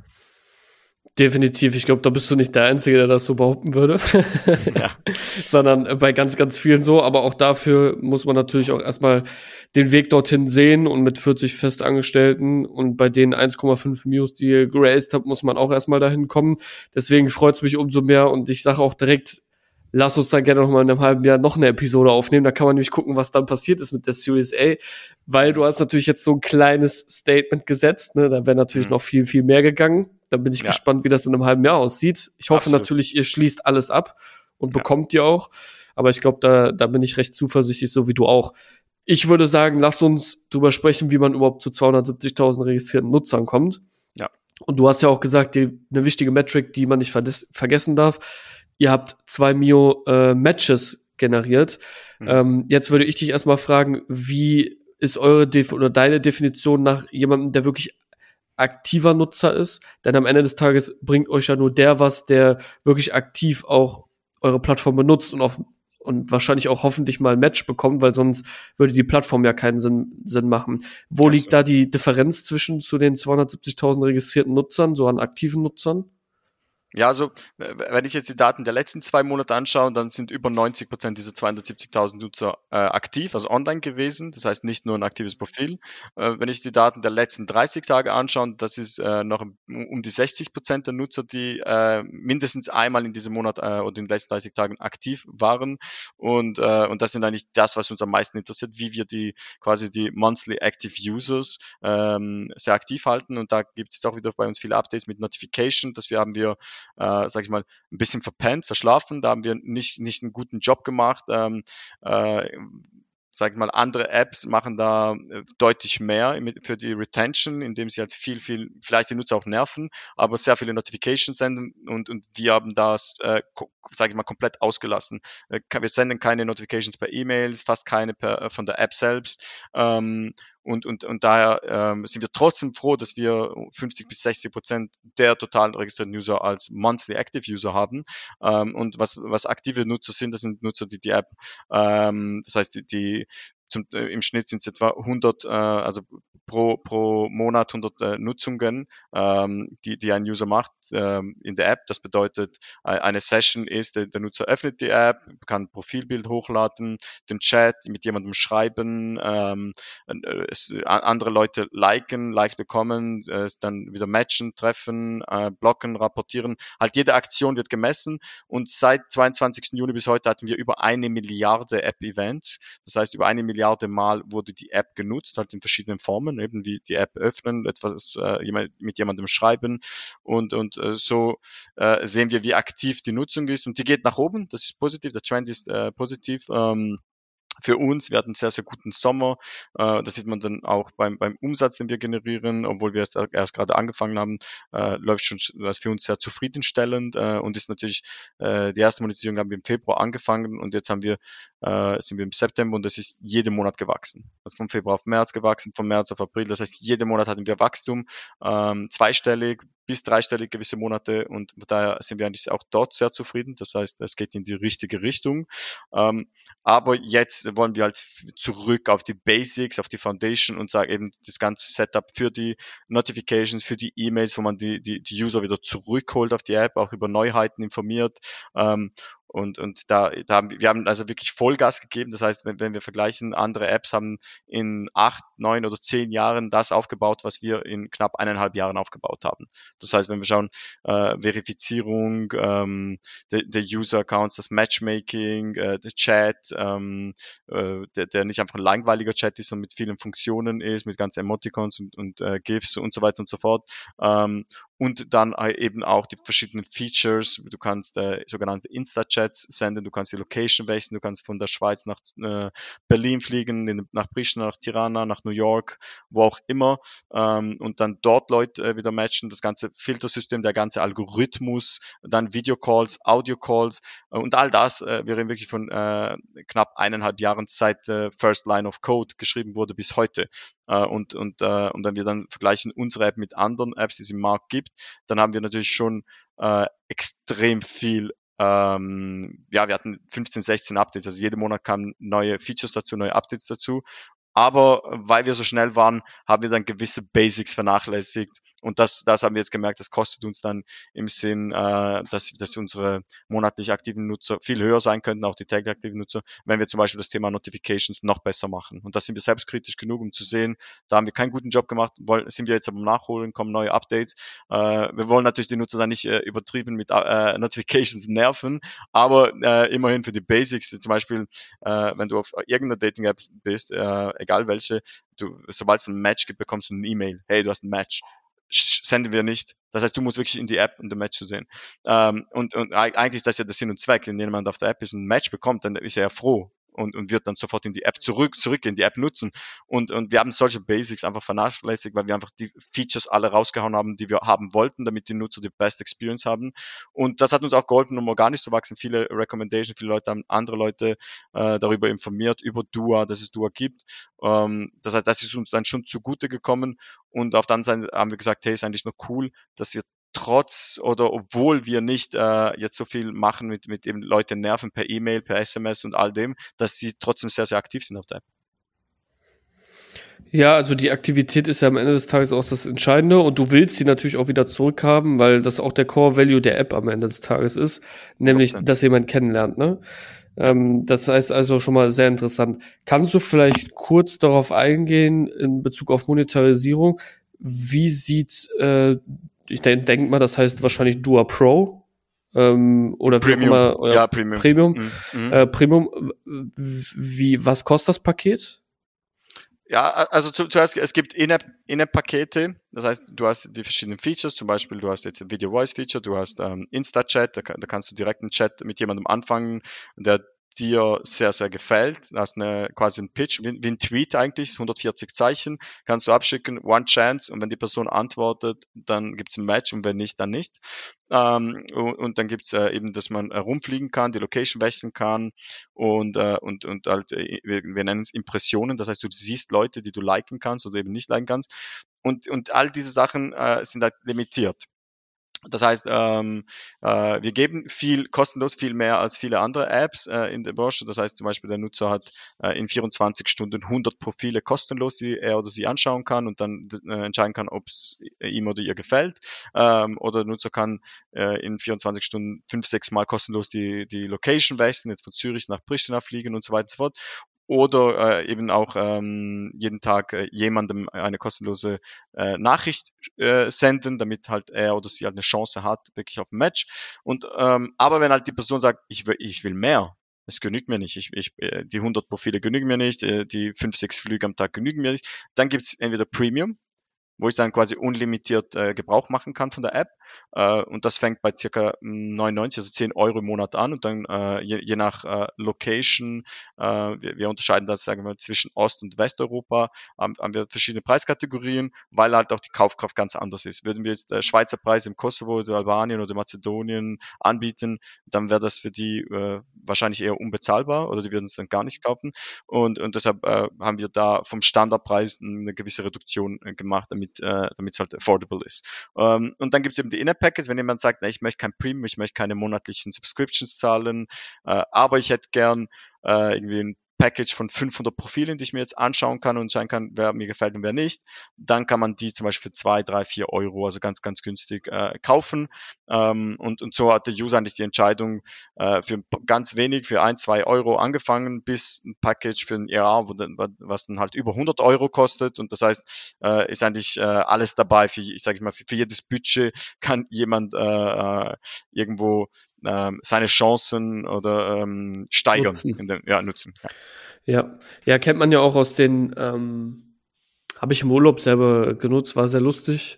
Definitiv, ich glaube, da bist du nicht der Einzige, der das so behaupten würde, Ja, sondern bei ganz, ganz vielen so. Aber auch dafür muss man natürlich auch erstmal den Weg dorthin sehen, und mit vierzig Festangestellten und bei den eins Komma fünf Mios, die ihr geraced habt, muss man auch erstmal dahin kommen. Deswegen freut es mich umso mehr, und ich sage auch direkt, lass uns dann gerne noch mal in einem halben Jahr noch eine Episode aufnehmen. Da kann man nämlich gucken, was dann passiert ist mit der Series A, weil du hast natürlich jetzt so ein kleines Statement gesetzt, ne? Da wäre natürlich mhm. noch viel, viel mehr gegangen. Da bin ich Ja, gespannt, wie das in einem halben Jahr aussieht. Ich hoffe absolut. natürlich, ihr schließt alles ab und Ja. bekommt die auch. Aber ich glaube, da, da bin ich recht zuversichtlich, so wie du auch. Ich würde sagen, lass uns drüber sprechen, wie man überhaupt zu zweihundertsiebzigtausend registrierten Nutzern kommt. Ja. Und du hast ja auch gesagt, die, eine wichtige Metrik, die man nicht verdes- vergessen darf. Ihr habt zwei Mio äh, Matches generiert. Mhm. Ähm, jetzt würde ich dich erstmal fragen, wie ist eure Def- oder deine Definition nach jemandem, der wirklich aktiver Nutzer ist? Denn am Ende des Tages bringt euch ja nur der was, der wirklich aktiv auch eure Plattform benutzt und auf und wahrscheinlich auch hoffentlich mal ein Match bekommt, weil sonst würde die Plattform ja keinen Sinn, Sinn machen. Wo Ach liegt so. da die Differenz zwischen zu den zweihundertsiebzigtausend registrierten Nutzern, so an aktiven Nutzern? Ja, also w- wenn ich jetzt die Daten der letzten zwei Monate anschaue, dann sind über neunzig Prozent dieser zweihundertsiebzigtausend Nutzer äh, aktiv, also online gewesen. Das heißt nicht nur ein aktives Profil. Äh, wenn ich die Daten der letzten dreißig Tage anschaue, das ist äh, noch um um die sechzig Prozent der Nutzer, die äh, mindestens einmal in diesem Monat äh, oder in den letzten dreißig Tagen aktiv waren. Und, äh, und das sind eigentlich das, was uns am meisten interessiert, wie wir die quasi die Monthly Active Users ähm, sehr aktiv halten. Und da gibt es jetzt auch wieder bei uns viele Updates mit Notification, dass wir haben wir äh, sag ich mal, ein bisschen verpennt, verschlafen. Da haben wir nicht, nicht einen guten Job gemacht, ähm, äh, sag ich mal, andere Apps machen da äh, deutlich mehr mit, für die Retention, indem sie halt viel, viel, vielleicht die Nutzer auch nerven, aber sehr viele Notifications senden und, und wir haben das, äh, sage ich mal, komplett ausgelassen. Äh, wir senden keine Notifications per E-Mails, fast keine per, äh, von der App selbst. Ähm, und, und, und daher ähm, sind wir trotzdem froh, dass wir fünfzig bis sechzig Prozent der total registrierten User als Monthly Active User haben. Ähm, und was, was aktive Nutzer sind, das sind Nutzer, die die App, ähm, das heißt, die, die zum, äh, im Schnitt sind es etwa hundert, äh, also pro, pro Monat hundert äh, Nutzungen, ähm, die, die ein User macht ähm, in der App. Das bedeutet, äh, eine Session ist, der, der Nutzer öffnet die App, kann ein Profilbild hochladen, den Chat mit jemandem schreiben, ähm, äh, es, andere Leute liken, Likes bekommen, äh, dann wieder matchen, treffen, äh, blocken, rapportieren. Halt jede Aktion wird gemessen und seit zweiundzwanzigsten Juni bis heute hatten wir über eine Milliarde App-Events. Das heißt, über eine Milliarde Mal wurde die App genutzt, halt in verschiedenen Formen, eben wie die App öffnen, etwas äh, mit jemandem schreiben und, und äh, so äh, sehen wir, wie aktiv die Nutzung ist und die geht nach oben, das ist positiv, der Trend ist äh, positiv. Ähm, für uns. Wir hatten einen sehr, sehr guten Sommer. Äh, das sieht man dann auch beim, beim Umsatz, den wir generieren, obwohl wir erst, erst gerade angefangen haben, äh, läuft schon das ist für uns sehr zufriedenstellend äh, und ist natürlich, äh, die erste Monetisierung haben wir im Februar angefangen und jetzt haben wir, äh, sind wir im September und das ist jeden Monat gewachsen. Also vom Februar auf März gewachsen, von März auf April. Das heißt, jeden Monat hatten wir Wachstum, ähm, zweistellig bis dreistellig gewisse Monate und daher sind wir eigentlich auch dort sehr zufrieden. Das heißt, es geht in die richtige Richtung. Ähm, aber jetzt wollen wir halt zurück auf die Basics, auf die Foundation und sagen eben das ganze Setup für die Notifications, für die E-Mails, wo man die, die, die User wieder zurückholt auf die App, auch über Neuheiten informiert. Ähm, und, und da, da haben wir, wir haben also wirklich Vollgas gegeben. Das heißt, wenn, wenn wir vergleichen, andere Apps haben in acht, neun oder zehn Jahren das aufgebaut, was wir in knapp eineinhalb Jahren aufgebaut haben. Das heißt, wenn wir schauen, äh, Verifizierung, ähm, der, der User-Accounts, das Matchmaking, äh, der Chat, ähm, äh, der, der nicht einfach ein langweiliger Chat ist, sondern mit vielen Funktionen ist, mit ganzen Emoticons und, und äh, GIFs und so weiter und so fort. Ähm, und dann eben auch die verschiedenen Features. Du kannst äh, sogenannte Insta-Chats senden, du kannst die Location wechseln, du kannst von der Schweiz nach äh, Berlin fliegen, in, nach Pristina, nach Tirana, nach New York, wo auch immer, ähm, und dann dort Leute äh, wieder matchen, das ganze Filtersystem, der ganze Algorithmus, dann Videocalls, Audio-Calls äh, und all das, äh, wir reden wirklich von äh, knapp eineinhalb Jahren seit äh, First Line of Code geschrieben wurde bis heute. Äh, und, und, äh, und wenn wir dann vergleichen unsere App mit anderen Apps, die es im Markt gibt, dann haben wir natürlich schon äh, extrem viel ähm, ja, wir hatten fünfzehn, sechzehn Updates, also jeden Monat kamen neue Features dazu, neue Updates dazu. Aber weil wir so schnell waren, haben wir dann gewisse Basics vernachlässigt. Und das, das haben wir jetzt gemerkt, das kostet uns dann im Sinn, äh, dass, dass unsere monatlich aktiven Nutzer viel höher sein könnten, auch die täglich aktiven Nutzer, wenn wir zum Beispiel das Thema Notifications noch besser machen. Und da sind wir selbstkritisch genug, um zu sehen, da haben wir keinen guten Job gemacht, wollen, sind wir jetzt aber Nachholen, kommen neue Updates. Äh, wir wollen natürlich die Nutzer dann nicht äh, übertrieben mit äh, Notifications nerven, aber äh, immerhin für die Basics, zum Beispiel, äh, wenn du auf irgendeiner Dating-App bist, äh, egal welche, du, sobald es ein Match gibt, bekommst du eine E-Mail. Hey, du hast ein Match. Senden wir nicht. Das heißt, du musst wirklich in die App, um den Match zu sehen. Ähm, und, und eigentlich, das ist ja der Sinn und Zweck. Wenn jemand auf der App ist und ein Match bekommt, dann ist er ja froh und, und wird dann sofort in die App zurück, zurückgehen, die App nutzen. Und, und wir haben solche Basics einfach vernachlässigt, weil wir einfach die Features alle rausgehauen haben, die wir haben wollten, damit die Nutzer die best Experience haben. Und das hat uns auch geholfen, um organisch zu wachsen. Viele Recommendations, viele Leute haben andere Leute äh, darüber informiert, über Dua, dass es Dua gibt. Ähm, das heißt, das ist uns dann schon zugute gekommen. Und auf der anderen Seite haben wir gesagt, hey, ist eigentlich noch cool, dass wir trotz oder obwohl wir nicht äh, jetzt so viel machen mit, mit eben Leute nerven per E-Mail, per S M S und all dem, dass sie trotzdem sehr, sehr aktiv sind auf der App. Ja, also die Aktivität ist ja am Ende des Tages auch das Entscheidende und du willst sie natürlich auch wieder zurückhaben, weil das auch der Core Value der App am Ende des Tages ist, nämlich, okay, dass jemand kennenlernt, ne? Ja. Ähm, das heißt also schon mal sehr interessant. Kannst du vielleicht kurz darauf eingehen in Bezug auf Monetarisierung? Wie sieht, äh, ich denke denk mal, das heißt wahrscheinlich Dua Pro ähm, oder Premium. wie auch immer, euer ja, Premium. Premium. Mhm. Äh, Premium, wie, was kostet das Paket? Ja, also zu, zuerst, es gibt In-App, In-App-Pakete, das heißt, du hast die verschiedenen Features, zum Beispiel, du hast jetzt ein Video-Voice-Feature, du hast ähm, Insta-Chat, da, da kannst du direkt einen Chat mit jemandem anfangen, der dir sehr, sehr gefällt. Du hast eine, quasi einen Pitch, wie, wie ein Tweet eigentlich, hundertvierzig Zeichen, kannst du abschicken, one chance, und wenn die Person antwortet, dann gibt's ein Match, und wenn nicht, dann nicht. Ähm, und, und dann gibt's äh, eben, dass man äh, rumfliegen kann, die Location wechseln kann, und, äh, und, und halt, äh, wir, wir nennen es Impressionen, das heißt, du siehst Leute, die du liken kannst oder eben nicht liken kannst. Und, und all diese Sachen äh, sind halt limitiert. Das heißt, ähm, äh, wir geben viel kostenlos, viel mehr als viele andere Apps äh, in der Branche. Das heißt zum Beispiel, der Nutzer hat äh, in vierundzwanzig Stunden hundert Profile kostenlos, die er oder sie anschauen kann und dann äh, entscheiden kann, ob es ihm oder ihr gefällt. Ähm, oder der Nutzer kann äh, in vierundzwanzig Stunden fünf, sechs Mal kostenlos die, die Location wechseln, jetzt von Zürich nach Pristina fliegen und so weiter und so fort. Oder äh, eben auch ähm, jeden Tag äh, jemandem eine kostenlose äh, Nachricht äh, senden, damit halt er oder sie halt eine Chance hat, wirklich auf ein Match. Und ähm, aber wenn halt die Person sagt, ich will, ich will mehr, es genügt mir nicht, ich, ich, äh, die hundert Profile genügen mir nicht, äh, die fünf, sechs Flüge am Tag genügen mir nicht, dann gibt's entweder Premium, wo ich dann quasi unlimitiert äh, Gebrauch machen kann von der App. Äh, und das fängt bei circa neunundneunzig, also zehn Euro im Monat an. Und dann äh, je, je nach äh, Location, äh, wir, wir unterscheiden das, sagen wir, zwischen Ost- und Westeuropa, haben, haben wir verschiedene Preiskategorien, weil halt auch die Kaufkraft ganz anders ist. Würden wir jetzt äh, Schweizer Preise im Kosovo oder Albanien oder Mazedonien anbieten, dann wäre das für die äh, wahrscheinlich eher unbezahlbar, oder die würden es dann gar nicht kaufen. Und, und deshalb äh, haben wir da vom Standardpreis eine gewisse Reduktion äh, gemacht, damit äh, damit es halt affordable ist. Ähm, und dann gibt es eben die In-App-Packages, wenn jemand sagt, na, ich möchte kein Premium, ich möchte keine monatlichen Subscriptions zahlen, äh, aber ich hätte gern äh, irgendwie ein Package von fünfhundert Profilen, die ich mir jetzt anschauen kann und schauen kann, wer mir gefällt und wer nicht, dann kann man die zum Beispiel für zwei, drei, vier Euro, also ganz, ganz günstig äh, kaufen. Ähm, und, und so hat der User eigentlich die Entscheidung äh, für ganz wenig, für ein, zwei Euro angefangen, bis ein Package für ein Jahr, wo dann, was dann halt über hundert Euro kostet. Und das heißt, äh, ist eigentlich äh, alles dabei. Für, ich sage mal, für, für jedes Budget kann jemand äh, irgendwo ähm, seine Chancen oder ähm, steigern, Nutzen. in dem, ja, nutzen. Ja. Ja, ja, kennt man ja auch aus den, ähm, habe ich im Urlaub selber genutzt, war sehr lustig.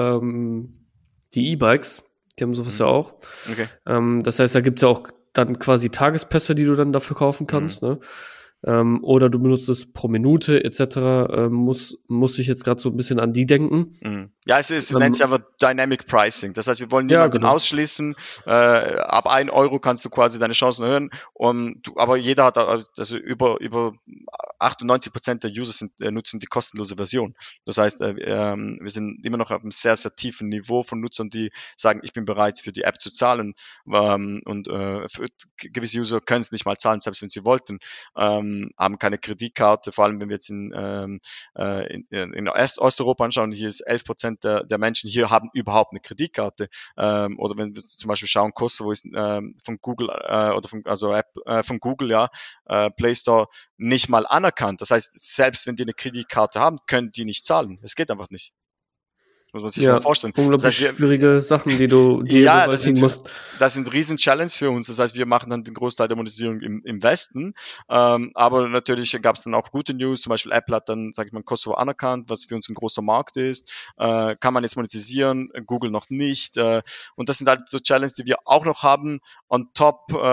Ähm, die E-Bikes, die haben sowas Mhm. ja auch. Okay. Ähm, das heißt, da gibt's ja auch dann quasi Tagespässe, die du dann dafür kaufen kannst, Mhm. ne? Ähm, oder du benutzt es pro Minute et cetera. Ähm, muss, muss ich jetzt gerade so ein bisschen an die denken. Mhm. Ja, es, ist, es Ähm, nennt sich einfach Dynamic Pricing. Das heißt, wir wollen ja, niemanden genau. ausschließen. Äh, ab ein Euro kannst du quasi deine Chancen erhöhen. Und du, aber jeder hat, also über, über achtundneunzig Prozent der User sind, äh, nutzen die kostenlose Version. Das heißt, äh, ähm, wir sind immer noch auf einem sehr, sehr tiefen Niveau von Nutzern, die sagen, ich bin bereit, für die App zu zahlen. Ähm, und äh, für, gewisse User können es nicht mal zahlen, selbst wenn sie wollten. Ähm, haben keine Kreditkarte, vor allem wenn wir jetzt in, ähm, äh, in, in Osteuropa anschauen, hier ist elf Prozent der, der Menschen hier haben überhaupt eine Kreditkarte. Ähm, oder wenn wir zum Beispiel schauen, Kosovo ist ähm, von Google äh, oder von, also App äh, von Google, ja, äh, Play Store nicht mal anerkannt. Das heißt, selbst wenn die eine Kreditkarte haben, können die nicht zahlen. Es geht einfach nicht. Muss man sich mal Ja, vorstellen. Das unglaublich heißt, wir, schwierige Sachen, die du, die ihr ja, das bewältigen sind, musst. das sind riesen Challenge für uns. Das heißt, wir machen dann den Großteil der Monetisierung im, im Westen. Ähm, aber natürlich gab es dann auch gute News. Zum Beispiel Apple hat dann, sage ich mal, Kosovo anerkannt, was für uns ein großer Markt ist. Äh, kann man jetzt monetisieren, Google noch nicht. Äh, und das sind halt so Challenges, die wir auch noch haben on top äh,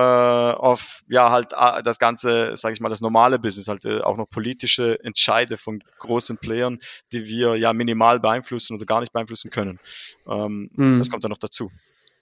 of, ja, halt äh, das ganze, sage ich mal, das normale Business, halt äh, auch noch politische Entscheide von großen Playern, die wir ja minimal beeinflussen oder gar nicht beeinflussen können. Ähm, Hm. Das kommt dann noch dazu.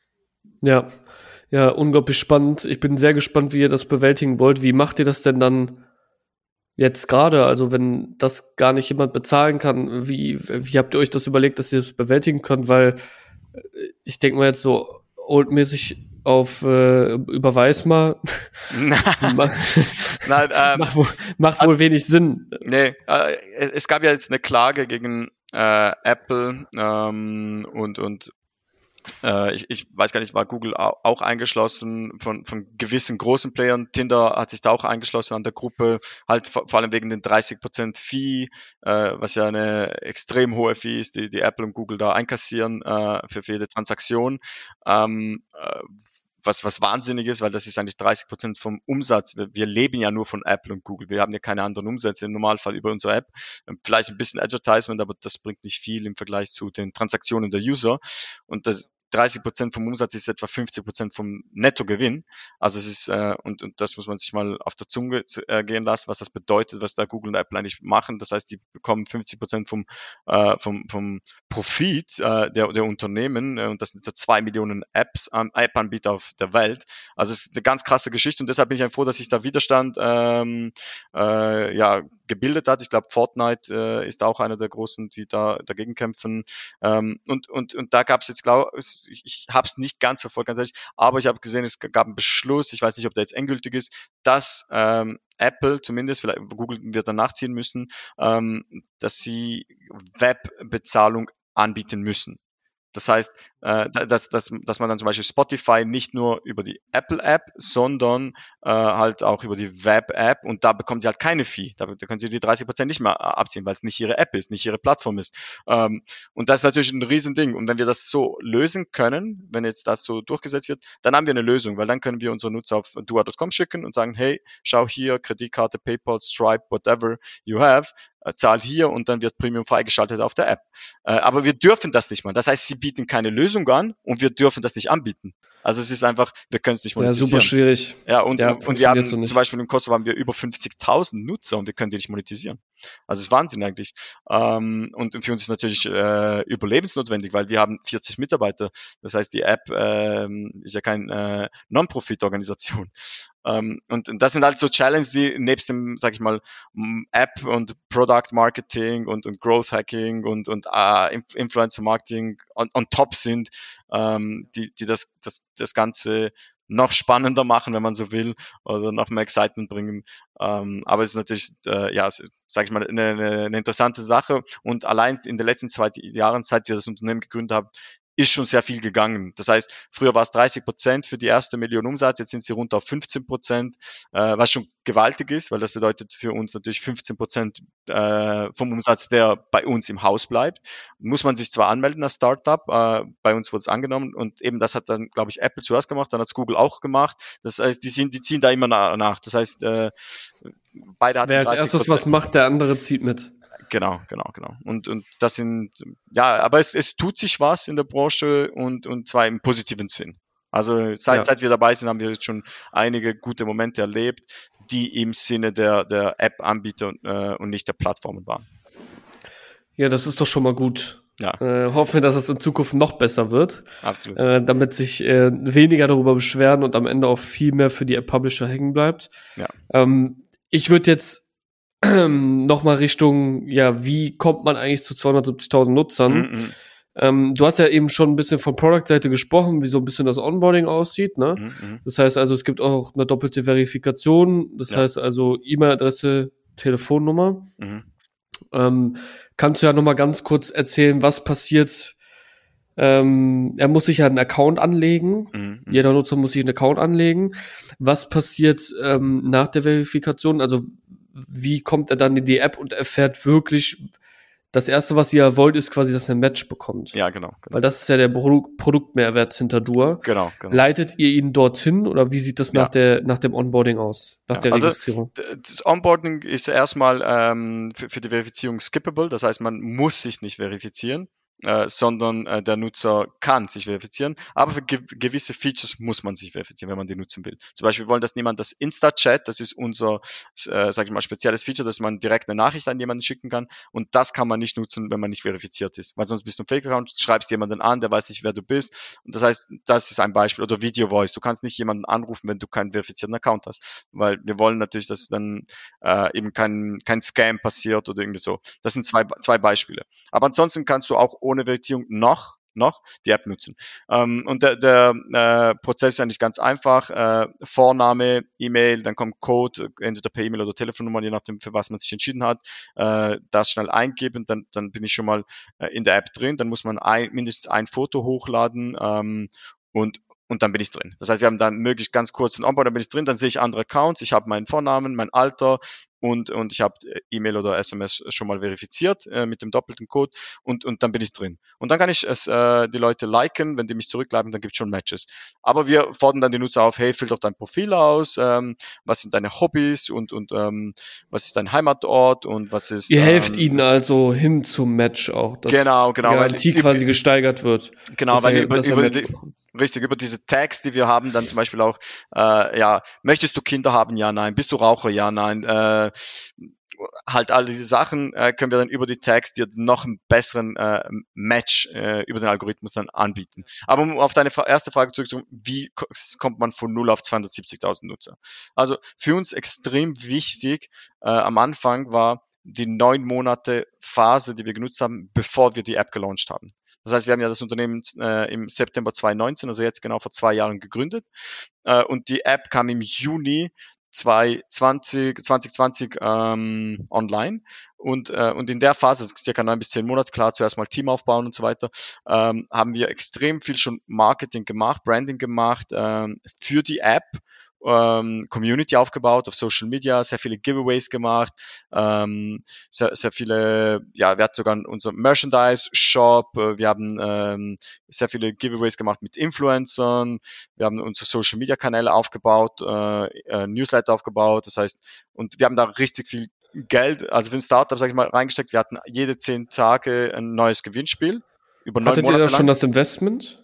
Ja, ja, unglaublich spannend. Ich bin sehr gespannt, wie ihr das bewältigen wollt. Wie macht ihr das denn dann jetzt gerade? Also wenn das gar nicht jemand bezahlen kann, wie, wie habt ihr euch das überlegt, dass ihr das bewältigen könnt? Weil äh, ich denke mal jetzt so oldmäßig auf äh, überweis mal macht, Nein, ähm, macht wohl, macht also, wohl wenig Sinn. nee, äh, es, es gab ja jetzt eine Klage gegen äh, Apple ähm, und, und äh, ich, ich weiß gar nicht, war Google auch eingeschlossen von, von gewissen großen Playern. Tinder hat sich da auch eingeschlossen an der Gruppe, halt vor, vor allem wegen den dreißig Prozent Fee, äh, was ja eine extrem hohe Fee ist, die, die Apple und Google da einkassieren äh, für, für jede Transaktion. Ähm, äh, was, was wahnsinnig ist, weil das ist eigentlich dreißig Prozent vom Umsatz. Wir, wir leben ja nur von Apple und Google. Wir haben ja keine anderen Umsätze im Normalfall über unsere App. Vielleicht ein bisschen Advertisement, aber das bringt nicht viel im Vergleich zu den Transaktionen der User. Und das, dreißig Prozent vom Umsatz ist etwa fünfzig Prozent vom Nettogewinn. Also es ist, äh, und, und das muss man sich mal auf der Zunge äh, gehen lassen, was das bedeutet, was da Google und Apple eigentlich machen. Das heißt, die bekommen fünfzig Prozent vom, äh, vom, vom Profit äh, der, der Unternehmen äh, und das sind so zwei Millionen Apps, ähm, App-Anbieter auf der Welt. Also es ist eine ganz krasse Geschichte und deshalb bin ich einfach froh, dass sich da Widerstand ähm, äh, ja, gebildet hat. Ich glaube, Fortnite äh, ist auch einer der großen, die da dagegen kämpfen. Ähm, und, und, und da gab es jetzt, glaube ich, ich habe es nicht ganz verfolgt, ganz ehrlich, aber ich habe gesehen, es gab einen Beschluss, ich weiß nicht, ob der jetzt endgültig ist, dass ähm, Apple zumindest, vielleicht Google wird dann nachziehen müssen, ähm, dass sie Webbezahlung anbieten müssen. Das heißt, äh, dass, dass, dass man dann zum Beispiel Spotify nicht nur über die Apple-App, sondern äh, halt auch über die Web-App und da bekommen sie halt keine Fee. Da, da können sie die dreißig Prozent nicht mehr abziehen, weil es nicht ihre App ist, nicht ihre Plattform ist. Ähm, und das ist natürlich ein Riesending. Und wenn wir das so lösen können, wenn jetzt das so durchgesetzt wird, dann haben wir eine Lösung, weil dann können wir unsere Nutzer auf dua Punkt com schicken und sagen, hey, schau hier, Kreditkarte, PayPal, Stripe, whatever you have, zahl hier und dann wird Premium freigeschaltet auf der App. Äh, aber wir dürfen das nicht mal. Das heißt, sie bieten keine Lösung an und wir dürfen das nicht anbieten. Also es ist einfach, wir können es nicht monetarisieren. Ja, super schwierig. Ja, und, ja, und, und wir haben so zum Beispiel in Kosovo haben wir über fünfzigtausend Nutzer und wir können die nicht monetisieren. Also es ist Wahnsinn eigentlich. Ähm, und für uns ist natürlich äh, überlebensnotwendig, weil wir haben vierzig Mitarbeiter. Das heißt, die App äh, ist ja keine äh, Non-Profit-Organisation. Um, und, und das sind halt so Challenges, die nebst dem, sag ich mal, App und Product Marketing und, und Growth Hacking und, und uh, Influencer Marketing on, on top sind, um, die, die das, das, das Ganze noch spannender machen, wenn man so will, oder noch mehr Excitement bringen. Um, aber es ist natürlich, äh, ja, sag ich mal, eine, eine, eine interessante Sache. Und allein in den letzten zwei Jahren, seit wir das Unternehmen gegründet haben, ist schon sehr viel gegangen. Das heißt, früher war es dreißig Prozent für die erste Million Umsatz, jetzt sind sie runter auf fünfzehn Prozent, äh, was schon gewaltig ist, weil das bedeutet für uns natürlich fünfzehn Prozent äh, vom Umsatz, der bei uns im Haus bleibt. Muss man sich zwar anmelden als Startup, äh, bei uns wurde es angenommen und eben das hat dann, glaube ich, Apple zuerst gemacht, dann hat es Google auch gemacht. Das heißt, die, sind, die ziehen da immer nach. Das heißt, äh, beide hatten Wer als dreißig Prozent. erstes was macht, der andere zieht mit. Genau, genau, genau. Und, und das sind, ja, aber es, es tut sich was in der Branche und, und zwar im positiven Sinn. Also seit, ja. seit wir dabei sind, haben wir jetzt schon einige gute Momente erlebt, die im Sinne der, der App-Anbieter äh, und nicht der Plattformen waren. Ja, das ist doch schon mal gut. Ja. Äh, hoffen wir, dass es in Zukunft noch besser wird. Absolut. Äh, damit sich äh, weniger darüber beschweren und am Ende auch viel mehr für die App-Publisher hängen bleibt. Ja. Ähm, ich würde jetzt nochmal Richtung, ja, wie kommt man eigentlich zu zweihundertsiebzigtausend Nutzern? Mhm. Ähm, du hast ja eben schon ein bisschen von Product-Seite gesprochen, wie so ein bisschen das Onboarding aussieht, ne? Mhm. Das heißt also, es gibt auch eine doppelte Verifikation, das Ja. heißt also E-Mail-Adresse, Telefonnummer. Mhm. Ähm, kannst du ja nochmal ganz kurz erzählen, was passiert? Ähm, er muss sich ja einen Account anlegen. Mhm. Jeder Nutzer muss sich einen Account anlegen. Was passiert ähm, nach der Verifikation? Also wie kommt er dann in die App und erfährt wirklich, das Erste, was ihr wollt, ist quasi, dass er ein Match bekommt. Ja, genau. genau. Weil das ist ja der Pro- Produktmehrwert hinter Dua. Genau, genau. Leitet ihr ihn dorthin oder wie sieht das Ja. nach der nach dem Onboarding aus, nach Ja, der also Registrierung? das Onboarding ist erstmal ähm, für, für die Verifizierung skippable, das heißt, man muss sich nicht verifizieren. Äh, sondern äh, der Nutzer kann sich verifizieren, aber für ge- gewisse Features muss man sich verifizieren, wenn man die nutzen will. Zum Beispiel wollen, dass niemand das Insta-Chat, das ist unser, äh, sag ich mal, spezielles Feature, dass man direkt eine Nachricht an jemanden schicken kann und das kann man nicht nutzen, wenn man nicht verifiziert ist, weil sonst bist du ein Fake-Account, schreibst jemanden an, der weiß nicht, wer du bist und das heißt, das ist ein Beispiel oder Video-Voice, du kannst nicht jemanden anrufen, wenn du keinen verifizierten Account hast, weil wir wollen natürlich, dass dann äh, eben kein, kein Scam passiert oder irgendwie so. Das sind zwei, zwei Beispiele. Aber ansonsten kannst du auch ohne Verifizierung noch, noch die App nutzen. Ähm, und der, der äh, Prozess ist eigentlich ganz einfach. Äh, Vorname, E-Mail, dann kommt Code, entweder per E-Mail oder Telefonnummer, je nachdem, für was man sich entschieden hat. Äh, das schnell eingeben, dann, dann bin ich schon mal äh, in der App drin. Dann muss man ein, mindestens ein Foto hochladen ähm, und und dann bin ich drin. Das heißt, wir haben dann möglichst ganz kurzen Onboard, dann bin ich drin, dann sehe ich andere Accounts, ich habe meinen Vornamen, mein Alter und, und ich habe E-Mail oder S M S schon mal verifiziert äh, mit dem doppelten Code und, und dann bin ich drin. Und dann kann ich es äh, die Leute liken, wenn die mich zurückbleiben, dann gibt es schon Matches. Aber wir fordern dann die Nutzer auf, hey, füll doch dein Profil aus, ähm, was sind deine Hobbys und, und ähm, was ist dein Heimatort und was ist... Ihr helft ähm, ihnen also hin zum Match auch, dass genau, genau, die Garantie weil, quasi gesteigert wird. Genau, weil er, wir über, über Match die, bekommt. richtig, über diese Tags, die wir haben, dann zum Beispiel auch, äh, ja, möchtest du Kinder haben? Ja, nein. Bist du Raucher? Ja, nein. Äh, halt all diese Sachen äh, können wir dann über die Tags dir noch einen besseren äh, Match äh, über den Algorithmus dann anbieten. Aber um auf deine erste Frage zurückzukommen, wie kommt man von null auf zweihundertsiebzigtausend Nutzer? Also für uns extrem wichtig äh, am Anfang war die neun Monate Phase, die wir genutzt haben, bevor wir die App gelauncht haben. Das heißt, wir haben ja das Unternehmen äh, im September zwanzig neunzehn, also jetzt genau vor zwei Jahren gegründet. Äh, und die App kam im Juni zwanzig zwanzig, zwanzig zwanzig ähm, online und, äh, und in der Phase, das ist circa neun bis zehn Monate, klar, zuerst mal Team aufbauen und so weiter, ähm, haben wir extrem viel schon Marketing gemacht, Branding gemacht ähm, für die App, ähm, Community aufgebaut auf Social Media, sehr viele Giveaways gemacht, ähm, sehr, sehr viele, ja, wir hatten sogar unseren Merchandise-Shop, äh, wir haben ähm, sehr viele Giveaways gemacht mit Influencern, wir haben unsere Social-Media-Kanäle aufgebaut, äh, äh, Newsletter aufgebaut, das heißt, und wir haben da richtig viel Geld, also für ein Startup, sag ich mal, reingesteckt. Wir hatten jede zehn Tage ein neues Gewinnspiel, über neun Hattet ihr da Monate schon lang. das Investment?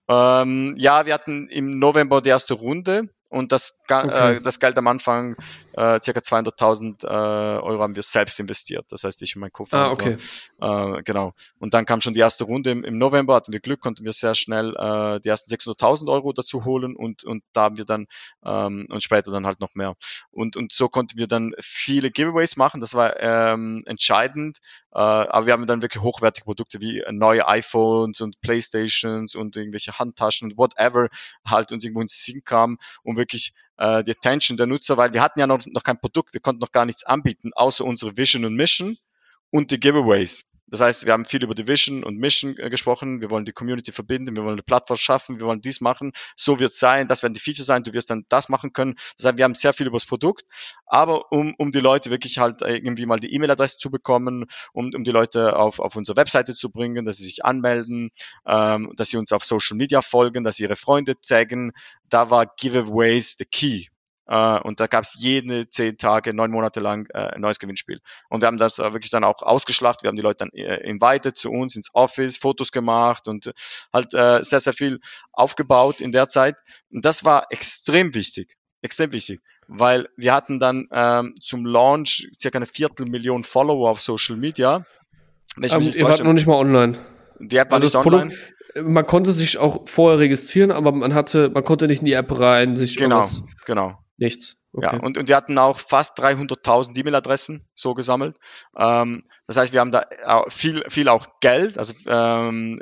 Ähm, ja, wir hatten im November die erste Runde und das, Okay. äh, das Geld am Anfang, äh, circa zweihunderttausend äh, Euro haben wir selbst investiert. Das heißt, ich und mein Co-Founder. Ah, okay. Äh, genau. Und dann kam schon die erste Runde im, im November, hatten wir Glück, konnten wir sehr schnell äh, die ersten sechshunderttausend Euro dazu holen und, und da haben wir dann ähm, und später dann halt noch mehr. Und, und so konnten wir dann viele Giveaways machen. Das war ähm, entscheidend. Äh, aber wir haben dann wirklich hochwertige Produkte wie neue iPhones und Playstations und irgendwelche Handtaschen und whatever halt uns irgendwo ins Sinn kam, um wirklich äh, die Attention der Nutzer, weil wir hatten ja noch, noch kein Produkt, wir konnten noch gar nichts anbieten, außer unsere Vision und Mission und die Giveaways. Das heißt, wir haben viel über die Vision und Mission äh, gesprochen. Wir wollen die Community verbinden, wir wollen eine Plattform schaffen, wir wollen dies machen. So wird es sein, das werden die Features sein, du wirst dann das machen können. Das heißt, wir haben sehr viel über das Produkt, aber um, um die Leute wirklich halt irgendwie mal die E-Mail-Adresse zu bekommen, um, um die Leute auf, auf unsere Webseite zu bringen, dass sie sich anmelden, ähm, dass sie uns auf Social Media folgen, dass sie ihre Freunde taggen. Da war Giveaways the key. Uh, und da gab es jede zehn Tage, neun Monate lang äh, ein neues Gewinnspiel. Und wir haben das äh, wirklich dann auch ausgeschlachtet. Wir haben die Leute dann äh, invited zu uns ins Office, Fotos gemacht und äh, halt äh, sehr, sehr viel aufgebaut in der Zeit. Und das war extrem wichtig, extrem wichtig, weil wir hatten dann ähm, zum Launch circa eine Viertelmillion Follower auf Social Media. Wenn ich mich nicht ihr wart noch nicht mal online. Die App war also nicht online. Produkt, man konnte sich auch vorher registrieren, aber man hatte, man konnte nicht in die App rein, sich genau, irgendwas. Genau. Nichts. Okay. Ja, und, und wir hatten auch fast dreihunderttausend E-Mail-Adressen so gesammelt. Ähm, das heißt, wir haben da viel, viel auch Geld, also ähm,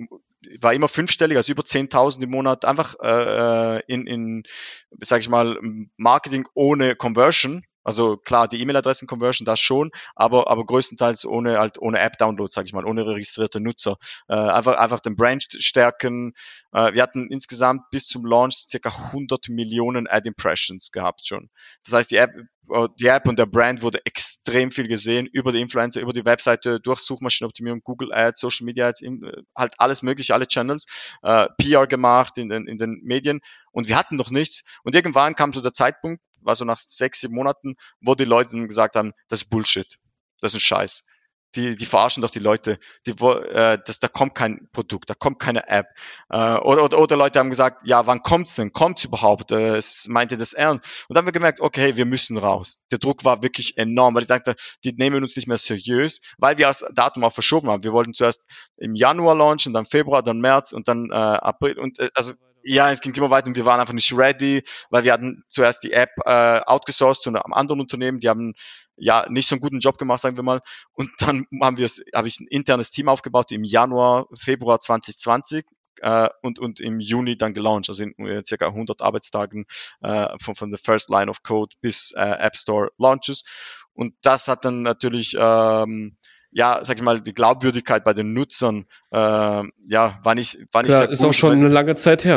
war immer fünfstellig, also über zehntausend im Monat, einfach äh, in, in sage ich mal, Marketing ohne Conversion. Also klar, die E-Mail-Adressen-Conversion, das schon, aber, aber größtenteils ohne halt ohne App-Download, sage ich mal, ohne registrierte Nutzer. Äh, einfach, einfach den Brand stärken. Äh, wir hatten insgesamt bis zum Launch circa hundert Millionen Ad-Impressions gehabt schon. Das heißt, die App, die App und der Brand wurde extrem viel gesehen über die Influencer, über die Webseite, durch Suchmaschinenoptimierung, Google Ads, Social Media Ads, halt alles mögliche, alle Channels, äh, P R gemacht in den, in den Medien und wir hatten noch nichts. Und irgendwann kam so der Zeitpunkt, war so nach sechs, sieben Monaten, wo die Leute dann gesagt haben, das ist Bullshit, das ist ein Scheiß. Die, die verarschen doch die Leute, die, äh, das, da kommt kein Produkt, da kommt keine App. Äh, oder, oder, oder Leute haben gesagt, ja, wann kommt's denn? Kommt's überhaupt? Äh, es meinte das ernst? Und dann haben wir gemerkt, okay, wir müssen raus. Der Druck war wirklich enorm, weil ich dachte, die nehmen uns nicht mehr seriös, weil wir das Datum auch verschoben haben. Wir wollten zuerst im Januar launchen, dann Februar, dann März und dann äh, April. Und äh, also ja, es ging immer weiter und wir waren einfach nicht ready, weil wir hatten zuerst die App äh, outgesourced zu einem anderen Unternehmen, die haben ja nicht so einen guten Job gemacht, sagen wir mal. Und dann haben wir es, habe ich ein internes Team aufgebaut im Januar, Februar zwanzig zwanzig äh, und und im Juni dann gelauncht, also in äh, circa hundert Arbeitstagen äh, von von der First Line of Code bis äh, App Store Launches. Und das hat dann natürlich ähm, ja, sag ich mal, die Glaubwürdigkeit bei den Nutzern, äh, ja, war nicht, war nicht Klar, sehr ist gut. auch schon eine lange Zeit her.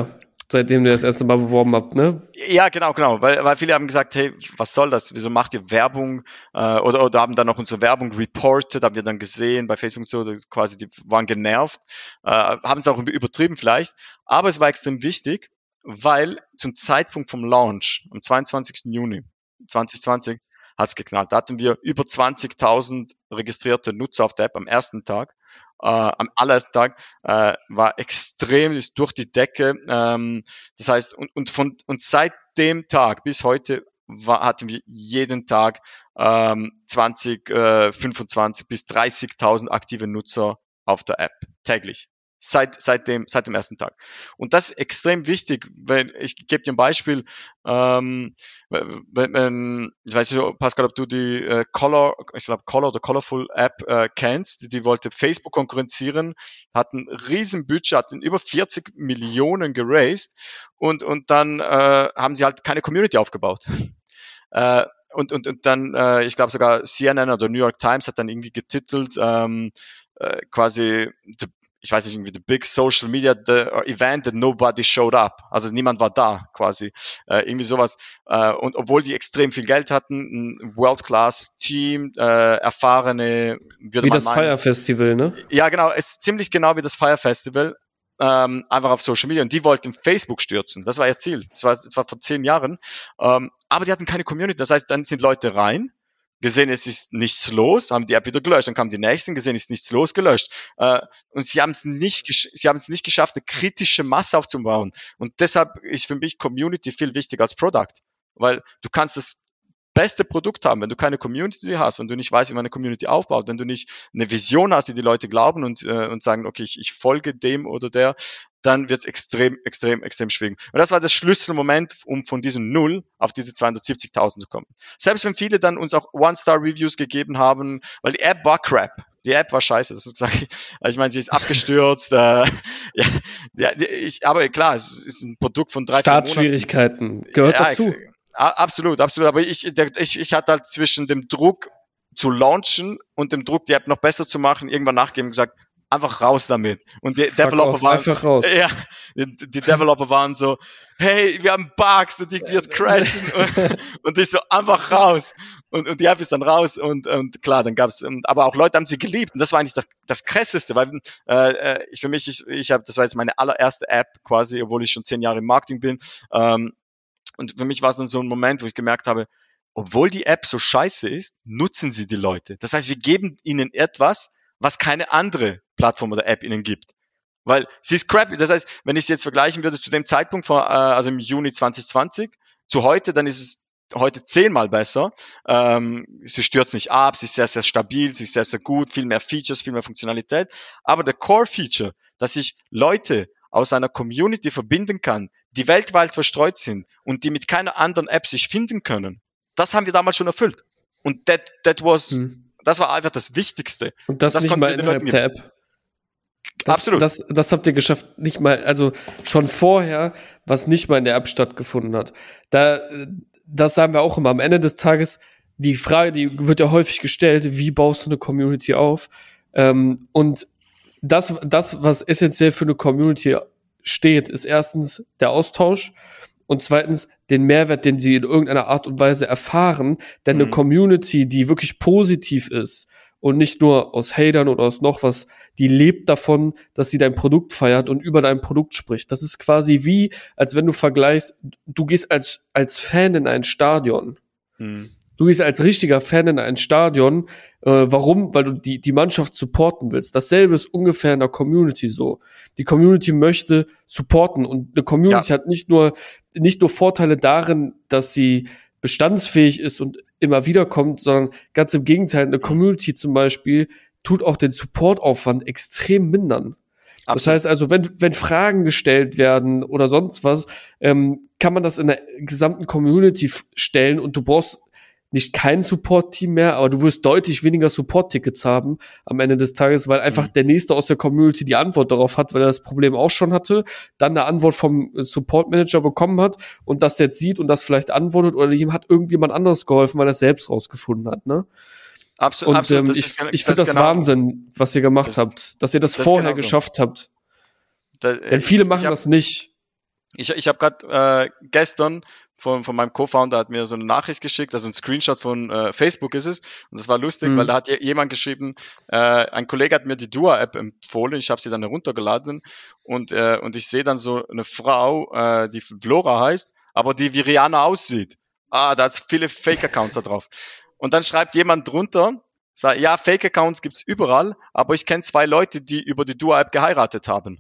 seitdem ihr das erste Mal beworben habt, ne? Ja, genau, genau, weil, weil viele haben gesagt, hey, was soll das? Wieso macht ihr Werbung? Äh, oder, oder haben dann noch unsere Werbung reported, haben wir dann gesehen bei Facebook so, das quasi, die waren genervt, äh, haben es auch übertrieben vielleicht, aber es war extrem wichtig, weil zum Zeitpunkt vom Launch, am zweiundzwanzigsten Juni zwanzig zwanzig, hat's geknallt. Da hatten wir über zwanzigtausend registrierte Nutzer auf der App am ersten Tag. Äh, am allerersten Tag äh, war extrem, ist durch die Decke. Ähm, das heißt, und, und, von, und seit dem Tag bis heute war, hatten wir jeden Tag ähm, zwanzig, äh, fünfundzwanzig bis dreißigtausend aktive Nutzer auf der App täglich. Seit, seit, dem, seit dem ersten Tag. Und das ist extrem wichtig, weil ich gebe dir ein Beispiel, ähm, wenn, wenn, ich weiß nicht, Pascal, ob du die äh, Color, ich glaube Color oder Colorful App äh, kennst, die, die wollte Facebook konkurrenzieren, hat ein riesen Budget, hat über vierzig Millionen geraced und, und dann äh, haben sie halt keine Community aufgebaut. äh, und, und, und dann, äh, ich glaube sogar C N N oder New York Times hat dann irgendwie getitelt, ähm, äh, quasi the ich weiß nicht, irgendwie the big social media the event that nobody showed up. Also niemand war da quasi. Äh, irgendwie sowas. Äh, und obwohl die extrem viel Geld hatten, ein World-Class-Team, äh, erfahrene, würde Wie man das meinen. Fire Festival, ne? Ja, genau. Es ist ziemlich genau wie das Fire Festival. Ähm, einfach auf Social Media. Und die wollten Facebook stürzen. Das war ihr Ziel. Das war, das war vor zehn Jahren. Ähm, aber die hatten keine Community. Das heißt, dann sind Leute rein, gesehen, es ist nichts los, haben die App wieder gelöscht, dann kamen die nächsten, gesehen, es ist nichts los, gelöscht. Äh, und sie haben es nicht, sie haben es nicht geschafft, eine kritische Masse aufzubauen. Und deshalb ist für mich Community viel wichtiger als Product, weil du kannst das beste Produkt haben, wenn du keine Community hast, wenn du nicht weißt, wie man eine Community aufbaut, wenn du nicht eine Vision hast, die die Leute glauben und, äh, und sagen, okay, ich, ich folge dem oder der, dann wird es extrem, extrem, extrem schwingen. Und das war das Schlüsselmoment, um von diesen Null auf diese zweihundertsiebzigtausend zu kommen. Selbst wenn viele dann uns auch One-Star-Reviews gegeben haben, weil die App war crap. Die App war scheiße, das sage ich. Ich meine, sie ist abgestürzt. äh, ja, ja, ich, aber klar, es ist ein Produkt von drei, vier Monaten. Startschwierigkeiten gehört ja, dazu. Ex- Absolut, absolut. Aber ich, ich, ich hatte halt zwischen dem Druck zu launchen und dem Druck, die App noch besser zu machen, irgendwann nachgegeben und gesagt, einfach raus damit. Und die Fuck Developer off, waren, einfach raus. ja, die, die Developer waren so, hey, wir haben Bugs und die wird crashen und, und ich so, einfach raus. Und, und die App ist dann raus und, und klar, dann gab's, aber auch Leute haben sie geliebt und das war eigentlich das, das Krasseste, weil äh, ich für mich, ich, ich habe, das war jetzt meine allererste App quasi, obwohl ich schon zehn Jahre im Marketing bin. Ähm, Und für mich war es dann so ein Moment, wo ich gemerkt habe, obwohl die App so scheiße ist, nutzen sie die Leute. Das heißt, wir geben ihnen etwas, was keine andere Plattform oder App ihnen gibt. Weil sie ist crappy. Das heißt, wenn ich es jetzt vergleichen würde zu dem Zeitpunkt, von, äh, also im Juni zwanzig zwanzig, zu heute, dann ist es heute zehnmal besser. Ähm, sie stürzt nicht ab, sie ist sehr, sehr stabil, sie ist sehr, sehr gut, viel mehr Features, viel mehr Funktionalität. Aber der Core-Feature, dass sich Leute aus einer Community verbinden kann, die weltweit verstreut sind und die mit keiner anderen App sich finden können. Das haben wir damals schon erfüllt. Und that, that was, hm. das war einfach das Wichtigste. Und das, das nicht mal innerhalb der App. Das, Absolut. Das, das habt ihr geschafft, nicht mal, also schon vorher, was nicht mal in der App stattgefunden hat. Da, das sagen wir auch immer am Ende des Tages, die Frage, die wird ja häufig gestellt, wie baust du eine Community auf? Ähm, und Das, das, was essentiell für eine Community steht, ist erstens der Austausch und zweitens den Mehrwert, den sie in irgendeiner Art und Weise erfahren. Denn mhm. eine Community, die wirklich positiv ist und nicht nur aus Hatern oder aus noch was, die lebt davon, dass sie dein Produkt feiert und über dein Produkt spricht. Das ist quasi wie, als wenn du vergleichst, du gehst als, als Fan in ein Stadion. Mhm. Du gehst als richtiger Fan in ein Stadion. Äh, warum? Weil du die, die Mannschaft supporten willst. Dasselbe ist ungefähr in der Community so. Die Community möchte supporten und eine Community ja. hat nicht nur, nicht nur Vorteile darin, dass sie bestandsfähig ist und immer wieder kommt, sondern ganz im Gegenteil. Eine Community zum Beispiel tut auch den Supportaufwand extrem mindern. Absolut. Das heißt also, wenn, wenn Fragen gestellt werden oder sonst was, ähm, kann man das in der gesamten Community f- stellen und du brauchst nicht kein Support-Team mehr, aber du wirst deutlich weniger Support-Tickets haben am Ende des Tages, weil einfach mhm. der Nächste aus der Community die Antwort darauf hat, weil er das Problem auch schon hatte, dann eine Antwort vom Support-Manager bekommen hat und das jetzt sieht und das vielleicht antwortet oder ihm hat irgendjemand anderes geholfen, weil er es selbst rausgefunden hat, ne? Absolut. Und absolut. Ähm, das ich, ist, ich finde das, das genau, Wahnsinn, was ihr gemacht das, habt, dass ihr das, das vorher geschafft so. habt. Da, Denn viele ich, machen ich hab, das nicht. Ich, ich habe gerade äh, gestern von, von meinem Co-Founder hat mir so eine Nachricht geschickt, also ein Screenshot von äh, Facebook ist es. Und das war lustig, mhm. weil da hat jemand geschrieben, äh, ein Kollege hat mir die Dua-App empfohlen, ich habe sie dann heruntergeladen und, äh, und ich sehe dann so eine Frau, äh, die Flora heißt, aber die wie Rihanna aussieht. Ah, da hat viele Fake-Accounts da drauf. Und dann schreibt jemand drunter, sagt, ja, Fake-Accounts gibt's überall, aber ich kenne zwei Leute, die über die Dua-App geheiratet haben.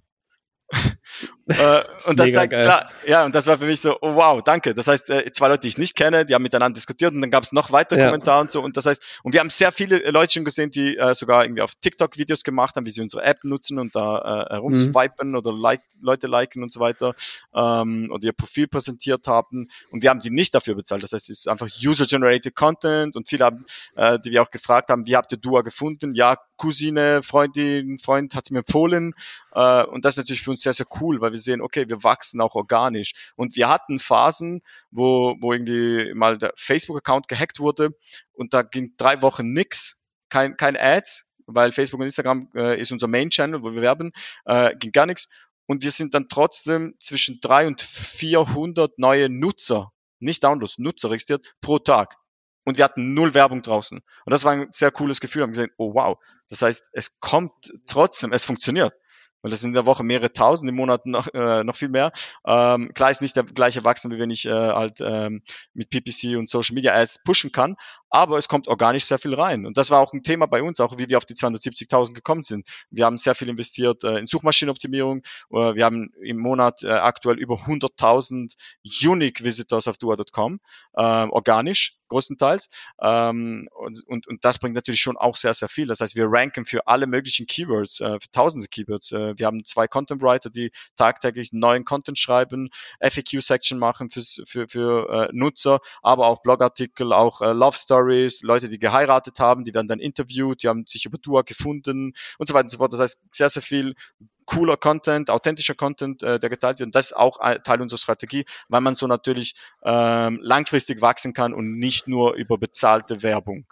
äh, und das sagt, klar, ja, und das war für mich so, oh wow, danke. Das heißt, äh, zwei Leute, die ich nicht kenne, die haben miteinander diskutiert und dann gab es noch weitere ja. Kommentare und so. Und das heißt, und wir haben sehr viele Leute schon gesehen, die äh, sogar irgendwie auf TikTok Videos gemacht haben, wie sie unsere App nutzen und da äh, herumswipen mhm. oder like, Leute liken und so weiter ähm, oder ihr Profil präsentiert haben. Und wir haben die nicht dafür bezahlt. Das heißt, es ist einfach User-Generated Content und viele haben, äh, die wir auch gefragt haben, wie habt ihr Dua gefunden? Ja, Cousine, Freundin, Freund hat es mir empfohlen. Äh, und das ist natürlich für uns sehr, sehr cool, weil wir sehen, okay, wir wachsen auch organisch. Und wir hatten Phasen, wo, wo irgendwie mal der Facebook-Account gehackt wurde und da ging drei Wochen nix, kein, kein Ads, weil Facebook und Instagram äh, ist unser Main-Channel, wo wir werben, äh, ging gar nichts. Und wir sind dann trotzdem zwischen dreihundert und vierhundert neue Nutzer, nicht Downloads, Nutzer registriert pro Tag. Und wir hatten null Werbung draußen. Und das war ein sehr cooles Gefühl. Wir haben gesehen, oh wow, das heißt, es kommt trotzdem, es funktioniert. Weil das sind in der Woche mehrere tausend, im Monat noch, äh, noch viel mehr. Ähm, klar ist nicht der gleiche Wachstum, wie wenn ich äh, halt ähm, mit P P C und Social Media Ads pushen kann, aber es kommt organisch sehr viel rein. Und das war auch ein Thema bei uns, auch wie wir auf die zweihundertsiebzigtausend gekommen sind. Wir haben sehr viel investiert äh, in Suchmaschinenoptimierung. Äh, wir haben im Monat äh, aktuell über hunderttausend Unique Visitors auf dua Punkt com, äh, organisch größtenteils. Ähm, und, und, und das bringt natürlich schon auch sehr, sehr viel. Das heißt, wir ranken für alle möglichen Keywords, äh, für tausende Keywords. Äh, wir haben zwei Content Writer, die tagtäglich neuen Content schreiben, F A Q-Section machen für, für, für äh, Nutzer, aber auch Blogartikel, auch äh, Love Stories, Leute, die geheiratet haben, die werden dann interviewt, die haben sich über Dua gefunden und so weiter und so fort. Das heißt, sehr, sehr viel cooler Content, authentischer Content, äh, der geteilt wird. Und das ist auch ein Teil unserer Strategie, weil man so natürlich ähm, langfristig wachsen kann und nicht nur über bezahlte Werbung.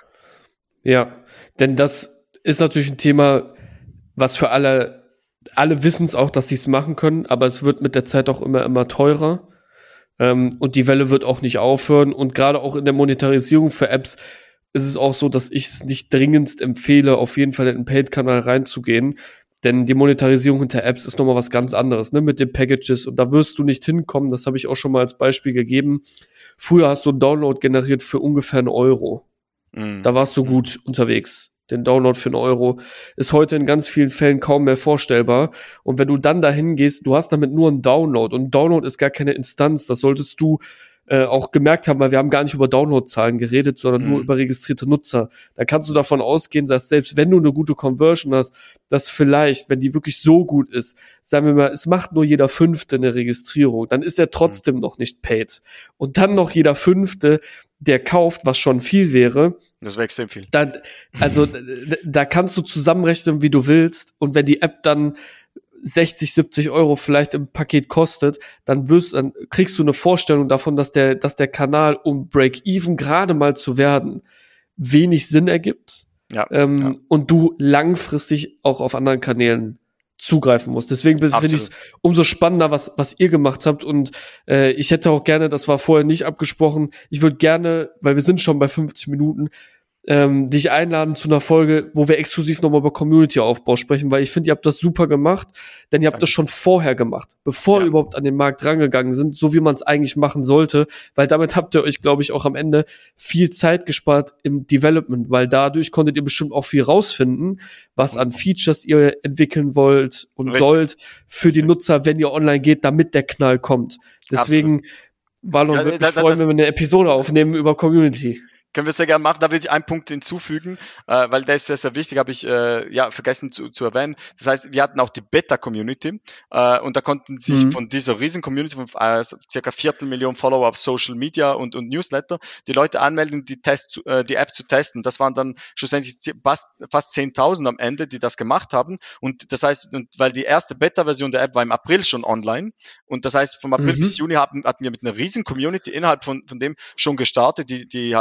Ja, denn das ist natürlich ein Thema, was für alle, alle wissen es auch, dass sie es machen können, aber es wird mit der Zeit auch immer, immer teurer. Ähm, und die Welle wird auch nicht aufhören. Und gerade auch in der Monetarisierung für Apps ist es auch so, dass ich es nicht dringendst empfehle, auf jeden Fall in den Paid-Kanal reinzugehen. Denn die Monetarisierung hinter Apps ist nochmal was ganz anderes, ne, mit den Packages. Und da wirst du nicht hinkommen, das habe ich auch schon mal als Beispiel gegeben. Früher hast du einen Download generiert für ungefähr einen Euro. Mm. Da warst du gut mm. unterwegs. Den Download für einen Euro ist heute in ganz vielen Fällen kaum mehr vorstellbar. Und wenn du dann dahin gehst, du hast damit nur einen Download. Und Download ist gar keine Instanz. Das solltest du äh, auch gemerkt haben, weil wir haben gar nicht über Downloadzahlen geredet, sondern mhm. nur über registrierte Nutzer. Da kannst du davon ausgehen, dass selbst wenn du eine gute Conversion hast, dass vielleicht, wenn die wirklich so gut ist, sagen wir mal, es macht nur jeder Fünfte eine Registrierung, dann ist er trotzdem mhm. noch nicht paid. Und dann noch jeder Fünfte, der kauft, was schon viel wäre. Das wäre extrem viel. Dann, also da kannst du zusammenrechnen, wie du willst. Und wenn die App dann sechzig, siebzig Euro vielleicht im Paket kostet, dann wirst, dann kriegst du eine Vorstellung davon, dass der, dass der Kanal, um Break-Even gerade mal zu werden, wenig Sinn ergibt. Ja, ähm, ja. Und du langfristig auch auf anderen Kanälen zugreifen musst. Deswegen finde ich es umso spannender, was was ihr gemacht habt. Und äh, ich hätte auch gerne, das war vorher nicht abgesprochen, ich würde gerne, weil wir sind schon bei fünfzig Minuten, ähm, dich einladen zu einer Folge, wo wir exklusiv nochmal über Community-Aufbau sprechen, weil ich finde, ihr habt das super gemacht, denn ihr habt Danke. das schon vorher gemacht, bevor ja. ihr überhaupt an den Markt rangegangen sind, so wie man es eigentlich machen sollte, weil damit habt ihr euch, glaube ich, auch am Ende viel Zeit gespart im Development, weil dadurch konntet ihr bestimmt auch viel rausfinden, was an Features ihr entwickeln wollt und Richtig. sollt für Richtig. die Nutzer, wenn ihr online geht, damit der Knall kommt. Deswegen, Valon, ja, würde mich freuen, wenn wir eine Episode aufnehmen über Community. Können wir sehr gerne machen. Da will ich einen Punkt hinzufügen, äh, weil der ist sehr, sehr wichtig, habe ich äh, ja vergessen zu, zu erwähnen. Das heißt, wir hatten auch die Beta-Community äh, und da konnten sich mhm. von dieser riesen Community von äh, circa Viertelmillion Follower auf Social Media und, und Newsletter die Leute anmelden, die, Test, äh, die App zu testen. Das waren dann schlussendlich fast, fast zehntausend am Ende, die das gemacht haben. Und das heißt, und weil die erste Beta-Version der App war im April schon online und das heißt, vom April mhm. bis Juni hatten, hatten wir mit einer riesen Community innerhalb von, von dem schon gestartet, die, die halt äh,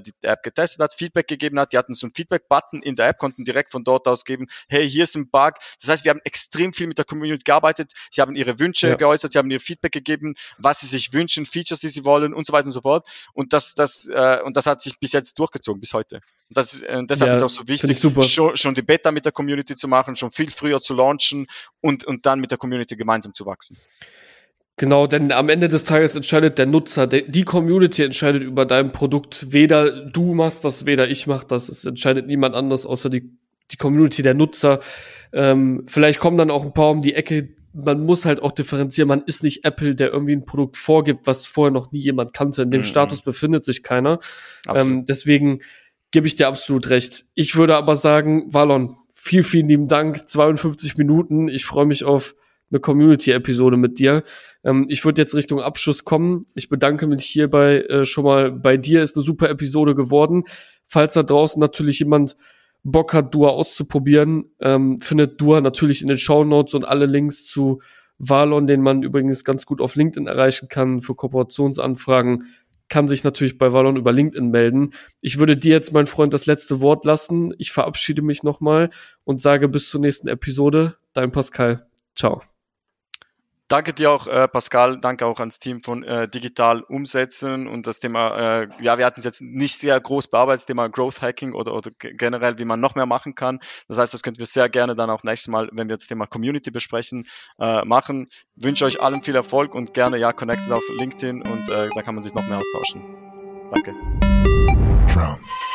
die App getestet hat, Feedback gegeben hat. Die hatten so einen Feedback-Button in der App, konnten direkt von dort aus geben, hey, hier ist ein Bug. Das heißt, wir haben extrem viel mit der Community gearbeitet. Sie haben ihre Wünsche ja. geäußert, sie haben ihr Feedback gegeben, was sie sich wünschen, Features, die sie wollen und so weiter und so fort. Und das, das, äh, und das hat sich bis jetzt durchgezogen, bis heute. Und das, äh, deshalb ja, ist auch so wichtig, schon, schon die Beta mit der Community zu machen, schon viel früher zu launchen und, und dann mit der Community gemeinsam zu wachsen. Genau, denn am Ende des Tages entscheidet der Nutzer, die Community entscheidet über dein Produkt. Weder du machst das, weder ich mach das. Es entscheidet niemand anders, außer die, die Community der Nutzer. Ähm, vielleicht kommen dann auch ein paar um die Ecke. Man muss halt auch differenzieren. Man ist nicht Apple, der irgendwie ein Produkt vorgibt, was vorher noch nie jemand kannte. In dem mhm. Status befindet sich keiner. Ähm, deswegen gebe ich dir absolut recht. Ich würde aber sagen, Valon, vielen, vielen lieben Dank. zweiundfünfzig Minuten. Ich freue mich auf eine Community-Episode mit dir. Ähm, ich würde jetzt Richtung Abschluss kommen. Ich bedanke mich hierbei äh, schon mal bei dir. Ist eine super Episode geworden. Falls da draußen natürlich jemand Bock hat, Dua auszuprobieren, ähm, findet Dua natürlich in den Shownotes und alle Links zu Valon, den man übrigens ganz gut auf LinkedIn erreichen kann für Kooperationsanfragen, kann sich natürlich bei Valon über LinkedIn melden. Ich würde dir jetzt, mein Freund, das letzte Wort lassen. Ich verabschiede mich nochmal und sage bis zur nächsten Episode. Dein Pascal. Ciao. Danke dir auch, äh, Pascal. Danke auch ans Team von äh, Digital Umsetzen und das Thema, äh, ja, wir hatten es jetzt nicht sehr groß bearbeitet, das Thema Growth Hacking oder, oder generell, wie man noch mehr machen kann. Das heißt, das könnten wir sehr gerne dann auch nächstes Mal, wenn wir das Thema Community besprechen, äh, machen. Wünsche euch allen viel Erfolg und gerne, ja, connected auf LinkedIn und äh, da kann man sich noch mehr austauschen. Danke. Trump.